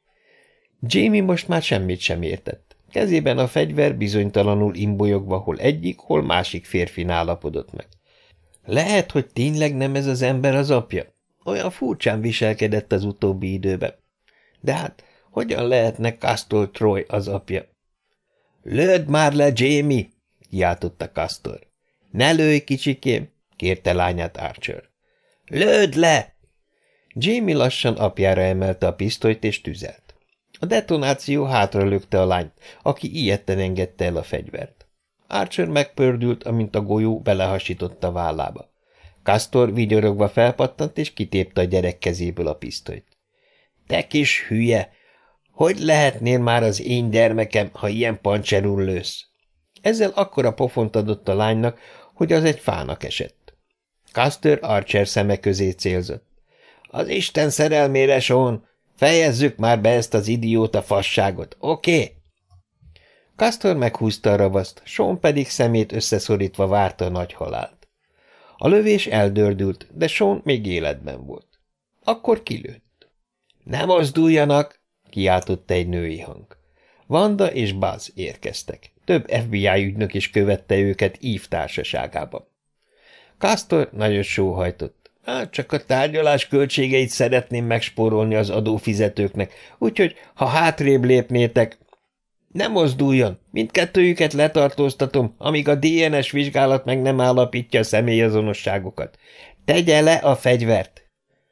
Jamie most már semmit sem értett. Kezében a fegyver bizonytalanul imbolyogva hol egyik, hol másik férfin állapodott meg. Lehet, hogy tényleg nem ez az ember az apja? Olyan furcsán viselkedett az utóbbi időben. De hát, hogyan lehetne Castor Troy az apja? – Lőd már le, Jamie! – kiáltotta Castor. – Ne lőj, kicsikém! – kérte lányát Archer. – Lőd le! Jamie lassan apjára emelte a pisztolyt és tüzelt. A detonáció hátralökte a lányt, aki ijedten engedte el a fegyvert. Archer megpördült, amint a golyó belehasított a vállába. Castor vigyorogva felpattant, és kitépte a gyerek kezéből a pisztolyt. – Te kis hülye! Hogy lehetnél már az én gyermekem, ha ilyen pancserul lősz? Ezzel akkora pofont adott a lánynak, hogy az egy fának esett. Castor Archer szeme közé célzott. – Az Isten szerelmére, Sean! Fejezzük már be ezt az idióta fasságot, oké? Castor meghúzta a ravaszt, Sean pedig szemét összeszorítva várta a nagy halált. A lövés eldördült, de Sean még életben volt. Akkor kilőtt. – Ne mozduljanak! – kiáltotta egy női hang. Wanda és Buzz érkeztek. Több FBI ügynök is követte őket Eve társaságában. Castor nagyon sóhajtott. Csak a tárgyalás költségeit szeretném megspórolni az adófizetőknek, úgyhogy ha hátrébb lépnétek... Ne mozduljon! Mindkettőjüket letartóztatom, amíg a DNS vizsgálat meg nem állapítja a személyazonosságokat. Tegye le a fegyvert!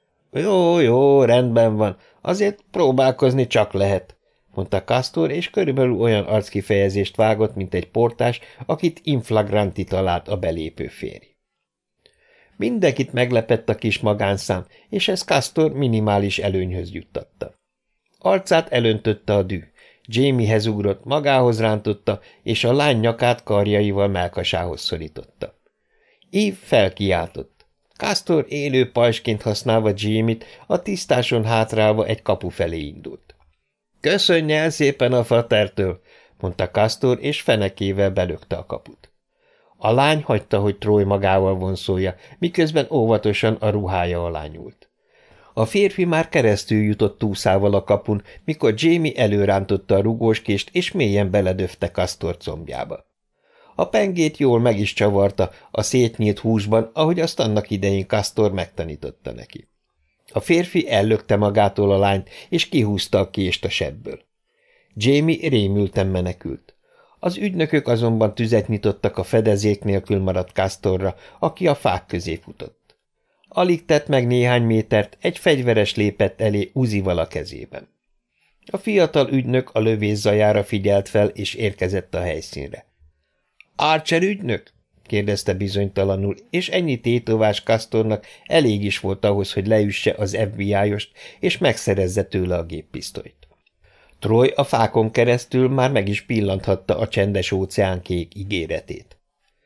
Jó, rendben van. Azért próbálkozni csak lehet, mondta Castor, és körülbelül olyan arckifejezést vágott, mint egy portás, akit inflagranti talált a belépő férj. Mindenkit meglepett a kis magánszám, és ez Castor minimális előnyhöz juttatta. Arcát elöntötte a düh, Jamiehez ugrott, magához rántotta, és a lány nyakát karjaival mellkasához szorította. Eve felkiáltott. Castor élő pajsként használva Jamie-t, a tisztáson hátrálva egy kapu felé indult. – Köszönje el szépen a fatertől! – mondta Castor, és fenekével belökte a kaput. A lány hagyta, hogy Troy magával vonszolja, miközben óvatosan a ruhája alá nyúlt. A férfi már keresztül jutott túszával a kapun, mikor Jamie előrántotta a rugóskést, és mélyen beledöfte Castor combjába. A pengét jól meg is csavarta a szétnyílt húsban, ahogy azt annak idején Castor megtanította neki. A férfi ellökte magától a lányt, és kihúzta a kést a sebből. Jamie rémülten menekült. Az ügynökök azonban tüzet nyitottak a fedezék nélkül maradt Castorra, aki a fák közé futott. Alig tett meg néhány métert, egy fegyveres lépett elé Uzival a kezében. A fiatal ügynök a lövés zajára figyelt fel, és érkezett a helyszínre. – Archer ügynök? – kérdezte bizonytalanul, és ennyi tétovás Castornak elég is volt ahhoz, hogy leüsse az FBI-ost, és megszerezze tőle a géppisztolyt. Troy a fákon keresztül már meg is pillanthatta a csendes óceán kék ígéretét.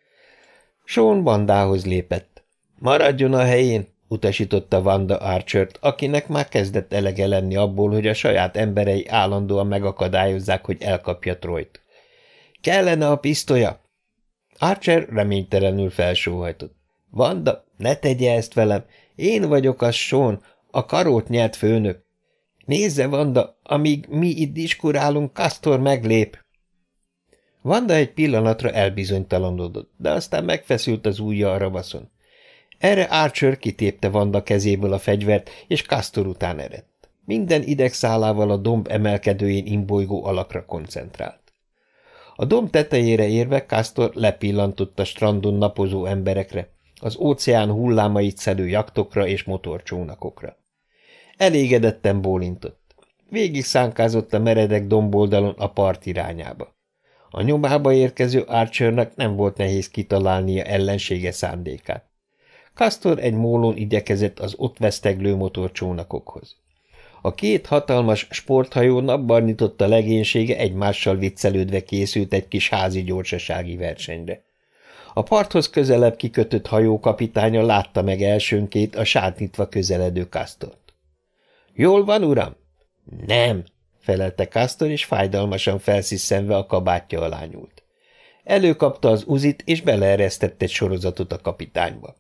Sean Vandához lépett. Maradjon a helyén, utasította Vanda Archert, akinek már kezdett elege lenni abból, hogy a saját emberei állandóan megakadályozzák, hogy elkapja Troyt. Kellene a pisztolya? Archer reménytelenül felsóhajtott. Vanda, ne tegye ezt velem, én vagyok az Sean, a karót nyert főnök. Nézze, Vanda, amíg mi itt diskurálunk, Castor meglép. Vanda egy pillanatra elbizonytalanodott, de aztán megfeszült az ujja a ravaszon. Erre Archer kitépte Vanda kezéből a fegyvert, és Castor után eredt. Minden idegszálával a domb emelkedőjén imbolygó alakra koncentrált. A domb tetejére érve Castor lepillantott a strandon napozó emberekre, az óceán hullámait szedő jachtokra és motorcsónakokra. Elégedetten bólintott. Végig szánkázott a meredek domboldalon a part irányába. A nyomába érkező Archernek nem volt nehéz kitalálnia ellensége szándékát. Castor egy mólón igyekezett az ott veszteglő motorcsónakokhoz. A két hatalmas sporthajó napbarnította legénysége egymással viccelődve készült egy kis házi gyorsasági versenyre. A parthoz közelebb kikötött hajó kapitánya látta meg elsőnként a sántítva közeledő Castort. – Jól van, uram? – Nem, felelte Castor, és fájdalmasan felszisszenve a kabátja alá nyúlt. Előkapta az uzit, és beleeresztett egy sorozatot a kapitányba.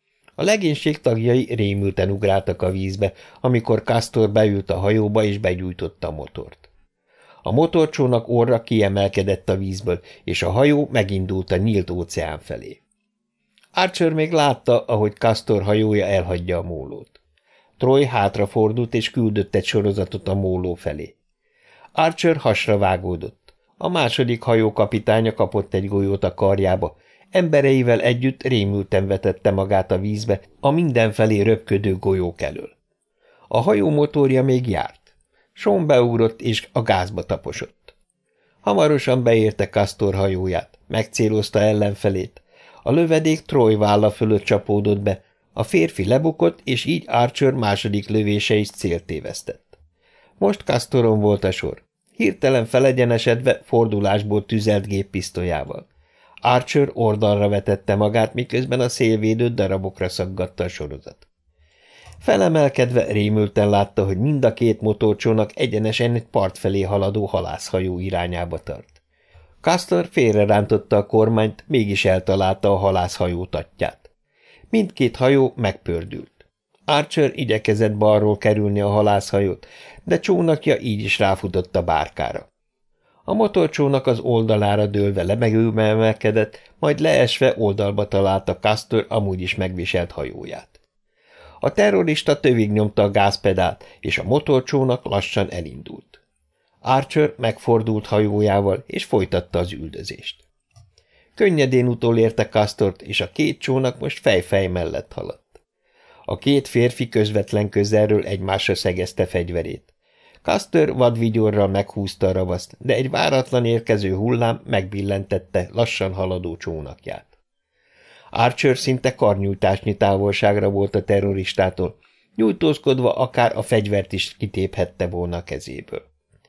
A legénység tagjai rémülten ugráltak a vízbe, amikor Castor beült a hajóba és begyújtotta a motort. A motorcsónak orra kiemelkedett a vízből, és a hajó megindult a nyílt óceán felé. Archer még látta, ahogy Castor hajója elhagyja a mólót. Troy hátrafordult és küldött egy sorozatot a móló felé. Archer hasra vágódott. A második hajó kapitánya kapott egy golyót a karjába, embereivel együtt rémülten vetette magát a vízbe a mindenfelé röpködő golyók elől. A hajó motorja még járt. Sean beugrott és a gázba taposott. Hamarosan beérte Castor hajóját, megcélozta ellenfelét. A lövedék Troy válla fölött csapódott be, a férfi lebukott, és így Archer második lövése is célt tévesztett. Most Castoron volt a sor. Hirtelen felegyenesedve fordulásból tüzelt géppisztolyával. Archer oldalra vetette magát, miközben a szélvédőt darabokra szaggatta a sorozat. Felemelkedve rémülten látta, hogy mind a két motorcsónak egyenesen egy part felé haladó halászhajó irányába tart. Castor félrerántotta a kormányt, mégis eltalálta a halászhajó tatját. Mindkét hajó megpördült. Archer igyekezett balról kerülni a halászhajót, de csónakja így is ráfutott a bárkára. A motorcsónak az oldalára dőlve levegőbe emelkedett, majd leesve oldalba találta Castor amúgy is megviselt hajóját. A terrorista tövig nyomta a gázpedált, és a motorcsónak lassan elindult. Archer megfordult hajójával, és folytatta az üldözést. Könnyedén utolérte Castort, és a két csónak most fej-fej mellett haladt. A két férfi közvetlen közelről egymásra szegezte fegyverét. Castor vadvigyorral meghúzta a ravaszt, de egy váratlan érkező hullám megbillentette lassan haladó csónakját. Archer szinte karnyújtásnyi távolságra volt a terroristától, nyújtózkodva akár a fegyvert is kitéphette volna a kezéből.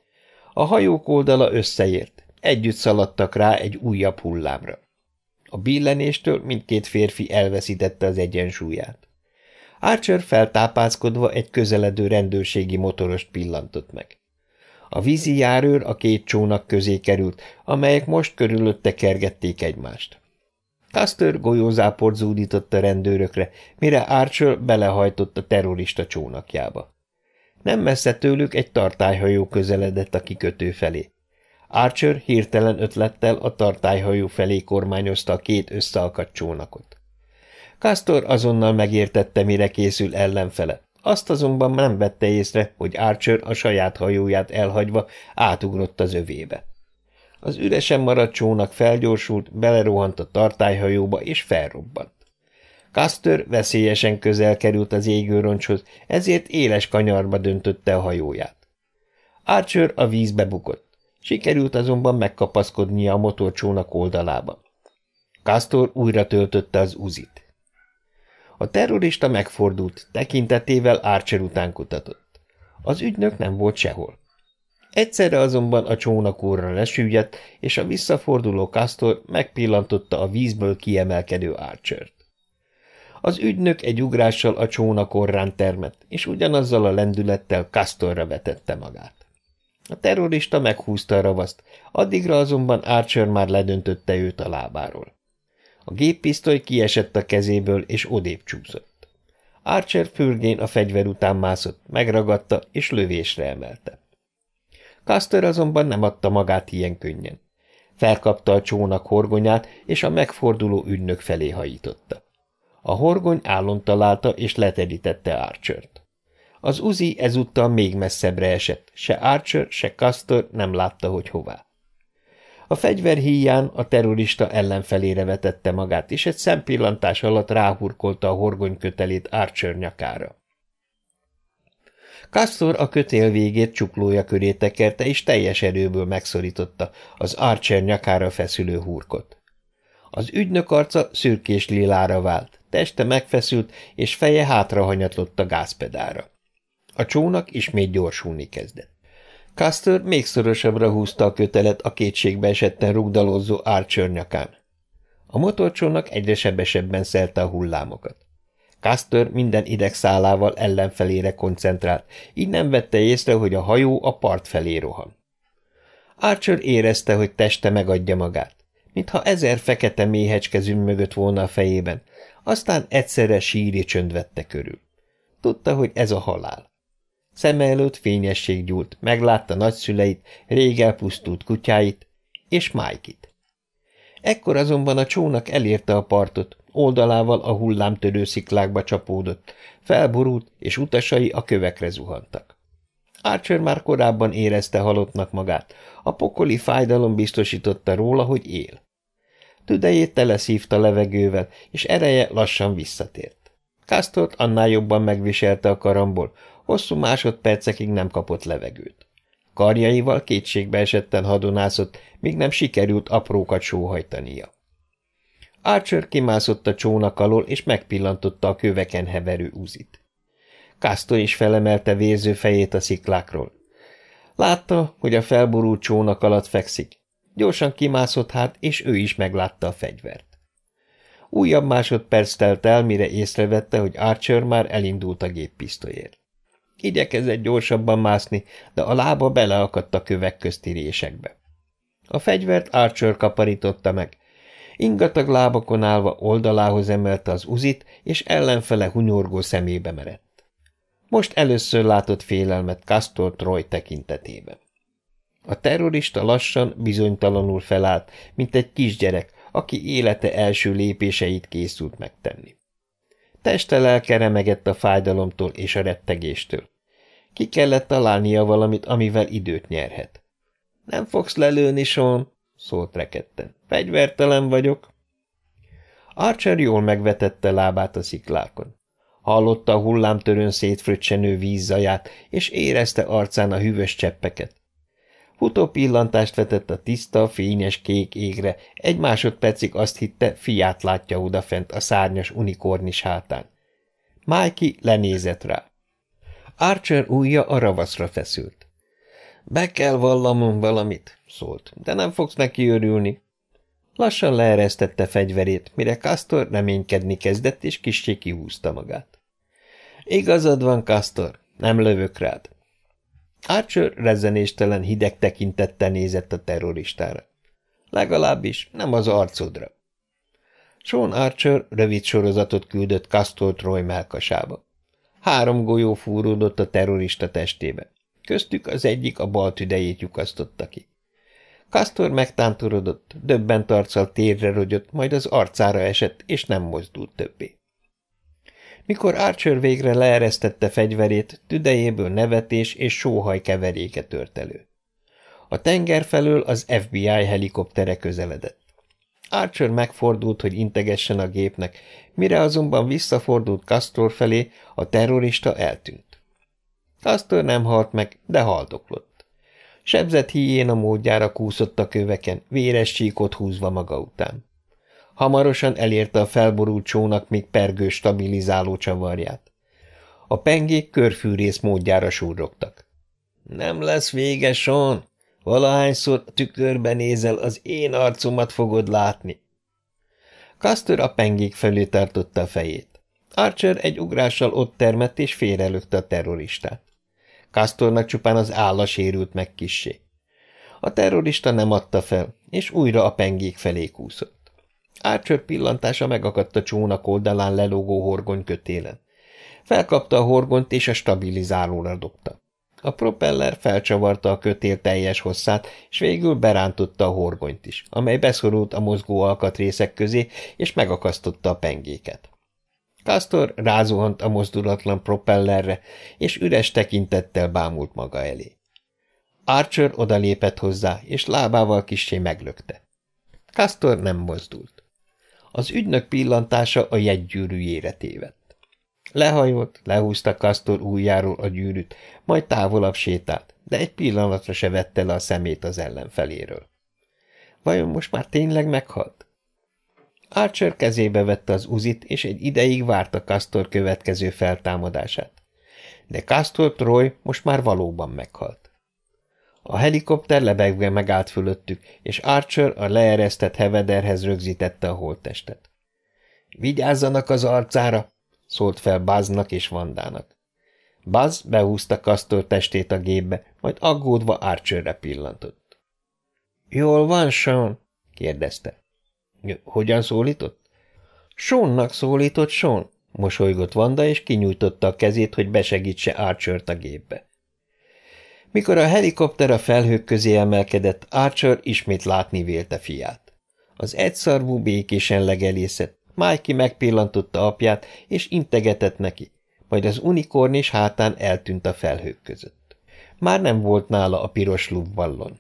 A hajók oldala összeért, együtt szaladtak rá egy újabb hullámra. A billenéstől mindkét férfi elveszítette az egyensúlyát. Archer feltápászkodva egy közeledő rendőrségi motorost pillantott meg. A vízi járőr a két csónak közé került, amelyek most körülötte kergették egymást. Castor golyózáport zúdított a rendőrökre, mire Archer belehajtott a terrorista csónakjába. Nem messze tőlük egy tartályhajó közeledett a kikötő felé. Archer hirtelen ötlettel a tartályhajó felé kormányozta a két összeakadt csónakot. Castor azonnal megértette, mire készül ellenfele. Azt azonban nem vette észre, hogy Archer a saját hajóját elhagyva átugrott az övébe. Az üresen maradt csónak felgyorsult, belerohant a tartályhajóba és felrobbant. Castor veszélyesen közel került az égőroncshoz, ezért éles kanyarba döntötte a hajóját. Archer a vízbe bukott. Sikerült azonban megkapaszkodnia a motorcsónak oldalába. Castor újra töltötte az uzit. A terrorista megfordult, tekintetével Archer után kutatott. Az ügynök nem volt sehol. Egyszerre azonban a csónak orra lesüllyedt, és a visszaforduló Castor megpillantotta a vízből kiemelkedő Archert. Az ügynök egy ugrással a csónak orrán termett, és ugyanazzal a lendülettel Castorra vetette magát. A terrorista meghúzta a ravaszt, addigra azonban Archer már ledöntötte őt a lábáról. A géppisztoly kiesett a kezéből, és odébb csúszott. Archer fürgén a fegyver után mászott, megragadta, és lövésre emelte. Castor azonban nem adta magát ilyen könnyen. Felkapta a csónak horgonyát, és a megforduló ügynök felé hajította. A horgony állon találta, és leterítette Archert. Az Uzi ezúttal még messzebbre esett, se Archer, se Castor nem látta, hogy hová. A fegyver híján a terrorista ellenfelére vetette magát, és egy szempillantás alatt ráhurkolta a horgony kötelét Archer nyakára. Castor a kötél végét csuklója köré tekerte, és teljes erőből megszorította az Archer nyakára feszülő hurkot. Az ügynök arca szürkés lilára vált, teste megfeszült, és feje hátrahanyatlott a gázpedálra. A csónak ismét gyorsulni kezdett. Castor még szorosabbra húzta a kötelet a kétségbe esetten rugdalózó Archer nyakán. A motorcsónak egyre sebesebben szelte a hullámokat. Castor minden idegszálával ellenfelére koncentrált, így nem vette észre, hogy a hajó a part felé rohan. Archer érezte, hogy teste megadja magát, mintha 1000 fekete méhecske zümmögött volna a fejében, aztán egyszerre síri csönd vette körül. Tudta, hogy ez a halál. Szeme előtt fényesség gyúlt, meglátta nagyszüleit, rég elpusztult kutyáit, és Mike-it. Ekkor azonban a csónak elérte a partot, oldalával a hullámtörő sziklákba csapódott, felborult, és utasai a kövekre zuhantak. Archer már korábban érezte halottnak magát, a pokoli fájdalom biztosította róla, hogy él. Tüdejét teleszívta levegővel, és ereje lassan visszatért. Castort annál jobban megviselte a karambol, hosszú másodpercekig nem kapott levegőt. Karjaival kétségbe esetten hadonászott, míg nem sikerült aprókat sóhajtania. Archer kimászott a csónak alól, és megpillantotta a köveken heverő Uzit. Castor is felemelte vérző fejét a sziklákról. Látta, hogy a felborult csónak alatt fekszik. Gyorsan kimászott hát, és ő is meglátta a fegyvert. Újabb másodperc telt el, mire észrevette, hogy Archer már elindult a géppisztolyért. Igyekezett gyorsabban mászni, de a lába beleakadt a kövek közti résekbe. A fegyvert Archer kaparította meg. Ingatag lábakon állva oldalához emelte az Uzit, és ellenfele hunyorgó szemébe merett. Most először látott félelmet Castor Troy tekintetében. A terrorista lassan, bizonytalanul felállt, mint egy kisgyerek, aki élete első lépéseit készült megtenni. Teste lelke remegett a fájdalomtól és a rettegéstől. Ki kellett találnia valamit, amivel időt nyerhet. – Nem fogsz lelőni, Sean? – szólt rekedten. – Fegyvertelen vagyok. Archer jól megvetette lábát a sziklákon. Hallotta a hullámtörőn szétfröccsenő vízzaját, és érezte arcán a hűvös cseppeket. Futó pillantást vetett a tiszta, fényes kék égre, egy másodpercig azt hitte, fiát látja odafent a szárnyas unikornis hátán. Mikey lenézett rá. Archer ujja a ravaszra feszült. Be kell vallanom valamit, szólt, de nem fogsz neki örülni. Lassan leeresztette fegyverét, mire Castor reménykedni kezdett, és kissé kihúzta magát. Igazad van, Castor, nem lövök rád. Archer rezzenéstelen hideg tekintettel nézett a terroristára. Legalábbis nem az arcodra. Sean Archer rövid sorozatot küldött Castor Troy mellkasába. 3 golyó fúródott a terrorista testébe. Köztük az egyik a bal tüdejét lyukasztotta ki. Castor megtántorodott, döbbent arccal térre rogyott, majd az arcára esett, és nem mozdult többé. Mikor Archer végre leeresztette fegyverét, tüdejéből nevetés és sóhaj keveréke tört elő. A tenger felől az FBI helikoptere közeledett. Archer megfordult, hogy integessen a gépnek, mire azonban visszafordult Castor felé, a terrorista eltűnt. Castor nem halt meg, de haldoklott. Sebzett hiéna módjára kúszott a köveken, véres csíkot húzva maga után. Hamarosan elérte a felborult csónak még pergő stabilizáló csavarját. A pengék körfűrész módjára surrogtak. Nem lesz vége, Sean. Valahányszor tükörbe nézel, az én arcomat fogod látni. Custer a pengék felé tartotta a fejét. Archer egy ugrással ott termett és félrelökte a terroristát. Custernak csupán az álla sérült meg kissé. A terrorista nem adta fel, és újra a pengék felé kúszott. Archer pillantása megakadt a csónak oldalán lelógó horgonykötélen. Felkapta a horgonyt és a stabilizálóra dobta. A propeller felcsavarta a kötél teljes hosszát, és végül berántotta a horgonyt is, amely beszorult a mozgó alkatrészek közé, és megakasztotta a pengéket. Castor rázuhant a mozdulatlan propellerre, és üres tekintettel bámult maga elé. Archer odalépett hozzá, és lábával kissé meglökte. Castor nem mozdult. Az ügynök pillantása a jegygyűrűjére tévedt. Lehajolt, lehúzta Castor ujjáról a gyűrűt, majd távolabb sétált, de egy pillanatra se vette le a szemét az ellenfeléről. Vajon most már tényleg meghalt? Archer kezébe vette az uzit, és egy ideig várta Castor következő feltámadását. De Castor Troy most már valóban meghalt. A helikopter lebegve megállt fölöttük, és Archer a leeresztett hevederhez rögzítette a holttestet. – Vigyázzanak az arcára! – szólt fel Buzznak és Vandának. Buzz behúzta Castor testét a gépbe, majd aggódva Archerre pillantott. – Jól van, Sean? – kérdezte. – Hogyan szólított? – Seannak szólított, Sean! – mosolygott Vanda, és kinyújtotta a kezét, hogy besegítse Archert a gépbe. Mikor a helikopter a felhők közé emelkedett, Archer ismét látni vélte fiát. Az egyszarvú békésen legelészett, Mikey megpillantotta apját, és integetett neki, majd az unikornis hátán eltűnt a felhők között. Már nem volt nála a piros lúbballon.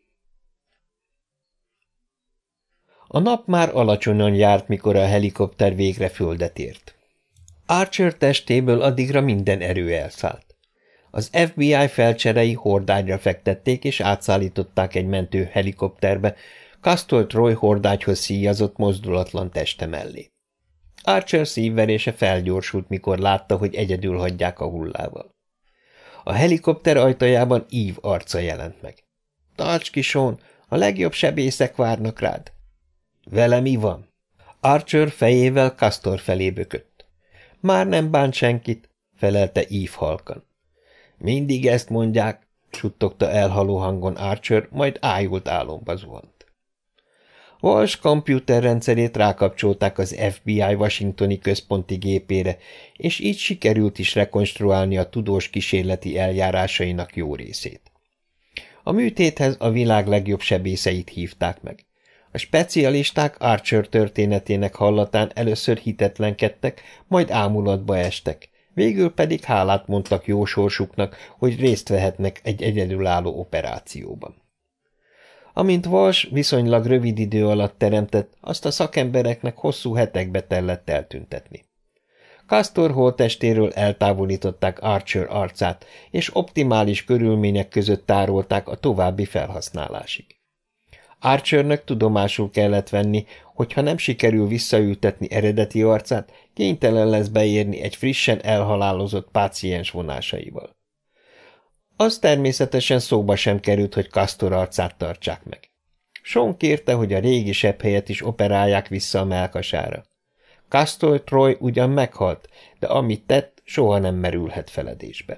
A nap már alacsonyan járt, mikor a helikopter végre földet ért. Archer testéből addigra minden erő elszállt. Az FBI felcserei hordágyra fektették, és átszállították egy mentő helikopterbe, Castor Troy hordágyhoz szíjazott mozdulatlan teste mellé. Archer szívverése felgyorsult, mikor látta, hogy egyedül hagyják a hullával. A helikopter ajtajában Eve arca jelent meg. – Tarts ki, Sean, a legjobb sebészek várnak rád. – Vele mi van? Archer fejével Castor felé bökött. – Már nem bánt senkit – felelte Eve halkan. – Mindig ezt mondják – suttogta elhaló hangon Archer, majd ájult álomba zuhant. Walsh kompjúterrendszerét rákapcsolták az FBI washingtoni központi gépére, és így sikerült is rekonstruálni a tudós kísérleti eljárásainak jó részét. A műtéthez a világ legjobb sebészeit hívták meg. A specialisták Archer történetének hallatán először hitetlenkedtek, majd ámulatba estek, végül pedig hálát mondtak jó sorsuknak, hogy részt vehetnek egy egyedülálló operációban. Amint Walsh viszonylag rövid idő alatt teremtett, azt a szakembereknek hosszú hetekbe tellett eltüntetni. Castor holttestéről eltávolították Archer arcát, és optimális körülmények között tárolták a további felhasználásig. Archernek tudomásul kellett venni, hogy ha nem sikerül visszaültetni eredeti arcát, kénytelen lesz beérni egy frissen elhalálozott páciens vonásaival. Az természetesen szóba sem került, hogy Castor arcát tartsák meg. Sean kérte, hogy a régi sebhelyet is operálják vissza a mellkasára. Castor Troy ugyan meghalt, de amit tett, soha nem merülhet feledésbe.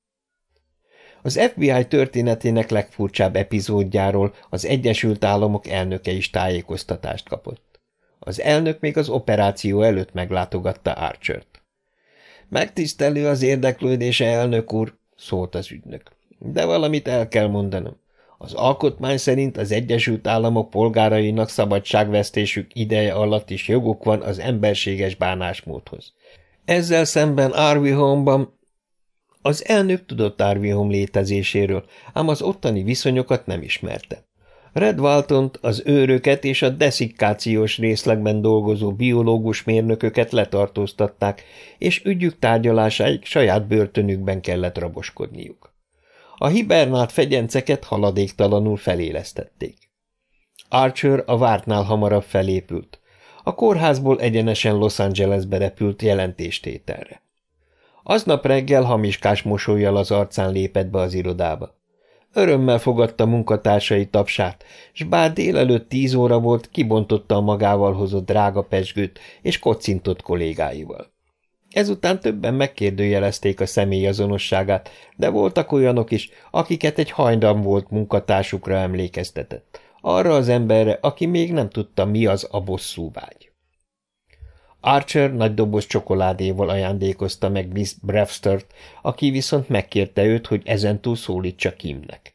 Az FBI történetének legfurcsább epizódjáról az Egyesült Államok elnöke is tájékoztatást kapott. Az elnök még az operáció előtt meglátogatta Archert. Megtisztelő az érdeklődése, elnök úr, szólt az ügynök. De valamit el kell mondanom. Az alkotmány szerint az Egyesült Államok polgárainak szabadságvesztésük ideje alatt is joguk van az emberséges bánásmódhoz. Ezzel szemben Arvihome-ban az elnök tudott Arvihome létezéséről, ám az ottani viszonyokat nem ismerte. Red Waltont, az őröket és a deszikkációs részlegben dolgozó biológus mérnököket letartóztatták, és ügyük tárgyalásáig saját börtönükben kellett raboskodniuk. A hibernált fegyenceket haladéktalanul felélesztették. Archer a vártnál hamarabb felépült. A kórházból egyenesen Los Angelesbe repült jelentéstételre. Aznap reggel hamiskás mosollyal az arcán lépett be az irodába. Örömmel fogadta munkatársai tapsát, s bár délelőtt 10 óra volt, kibontotta a magával hozott drága pezsgőt, és kocintott kollégáival. Ezután többen megkérdőjelezték a személyazonosságát, de voltak olyanok is, akiket egy hajdan volt munkatársukra emlékeztetett, arra az emberre, aki még nem tudta, mi az a bosszúvágy. Archer nagy doboz csokoládéval ajándékozta meg Miss Brewstert, aki viszont megkérte őt, hogy ezentúl szólítsa Kimnek.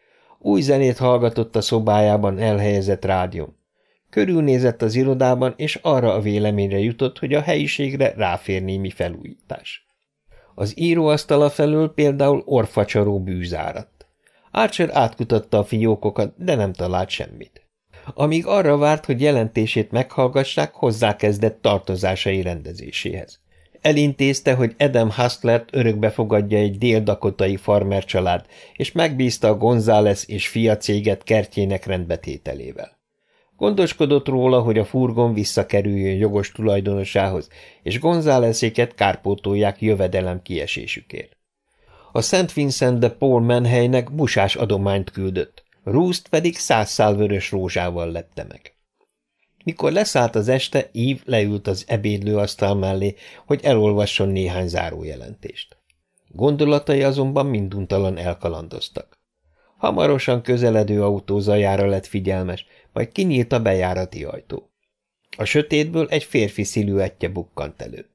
Új zenét hallgatott a szobájában elhelyezett rádión. Körülnézett az irodában, és arra a véleményre jutott, hogy a helyiségre ráfér némi felújítás. Az íróasztala felől például orfacsaró bűz áradt. Archer átkutatta a fiókokat, de nem talált semmit. Amíg arra várt, hogy jelentését meghallgassák, hozzákezdett tartozásai rendezéséhez. Elintézte, hogy Adam Hustlert örökbe fogadja egy dél-dakotai farmer család, és megbízta a González és fia céget kertjének rendbetételével. Gondoskodott róla, hogy a furgon visszakerüljön jogos tulajdonosához, és Gonzálezéket kárpótolják jövedelem kiesésükért. A St. Vincent de Paul menhelynek busás adományt küldött, Ruth pedig 100 szál vörös rózsával lepte meg. Mikor leszállt az este, Eve leült az ebédlőasztal mellé, hogy elolvasson néhány zárójelentést. Gondolatai azonban minduntalan elkalandoztak. Hamarosan közeledő autó zajára lett figyelmes, majd kinyílt a bejárati ajtó. A sötétből egy férfi sziluettje bukkant elő.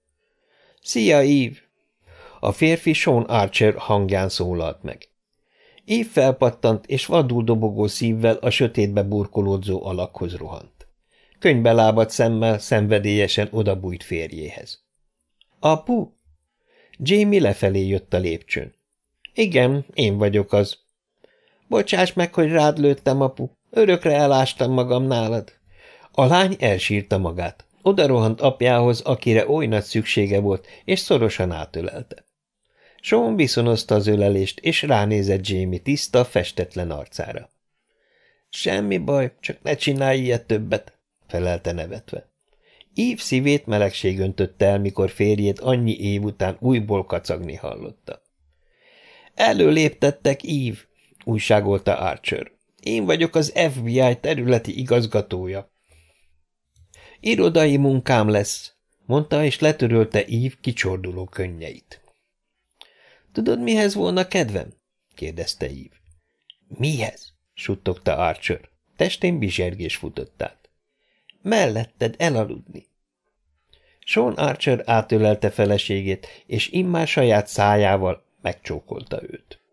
– Szia, Eve! A férfi Sean Archer hangján szólalt meg. Eve felpattant, és vadul dobogó szívvel a sötétbe burkolódzó alakhoz rohant. Könnybe lábadt szemmel szenvedélyesen odabújt férjéhez. – Apu? Jamie lefelé jött a lépcsőn. – Igen, én vagyok az. – Bocsáss meg, hogy rád lőttem, apu. Örökre elástam magam nálad. A lány elsírta magát. Oda rohant apjához, akire oly nagy szüksége volt, és szorosan átölelte. Sean viszonozta az ölelést, és ránézett Jamie tiszta, festetlen arcára. – Semmi baj, csak ne csinálj ilyet többet, felelte nevetve. Eve szívét melegség öntötte el, mikor férjét annyi év után újból kacagni hallotta. – Előléptettek, Eve, újságolta Archer. Én vagyok az FBI területi igazgatója. Irodai munkám lesz, mondta, és letörölte Eve kicsorduló könnyeit. Tudod, mihez volna kedvem? kérdezte Eve. Mihez? suttogta Archer. Testén bizsergés futott át. Melletted elaludni. Sean Archer átölelte feleségét, és immár saját szájával megcsókolta őt.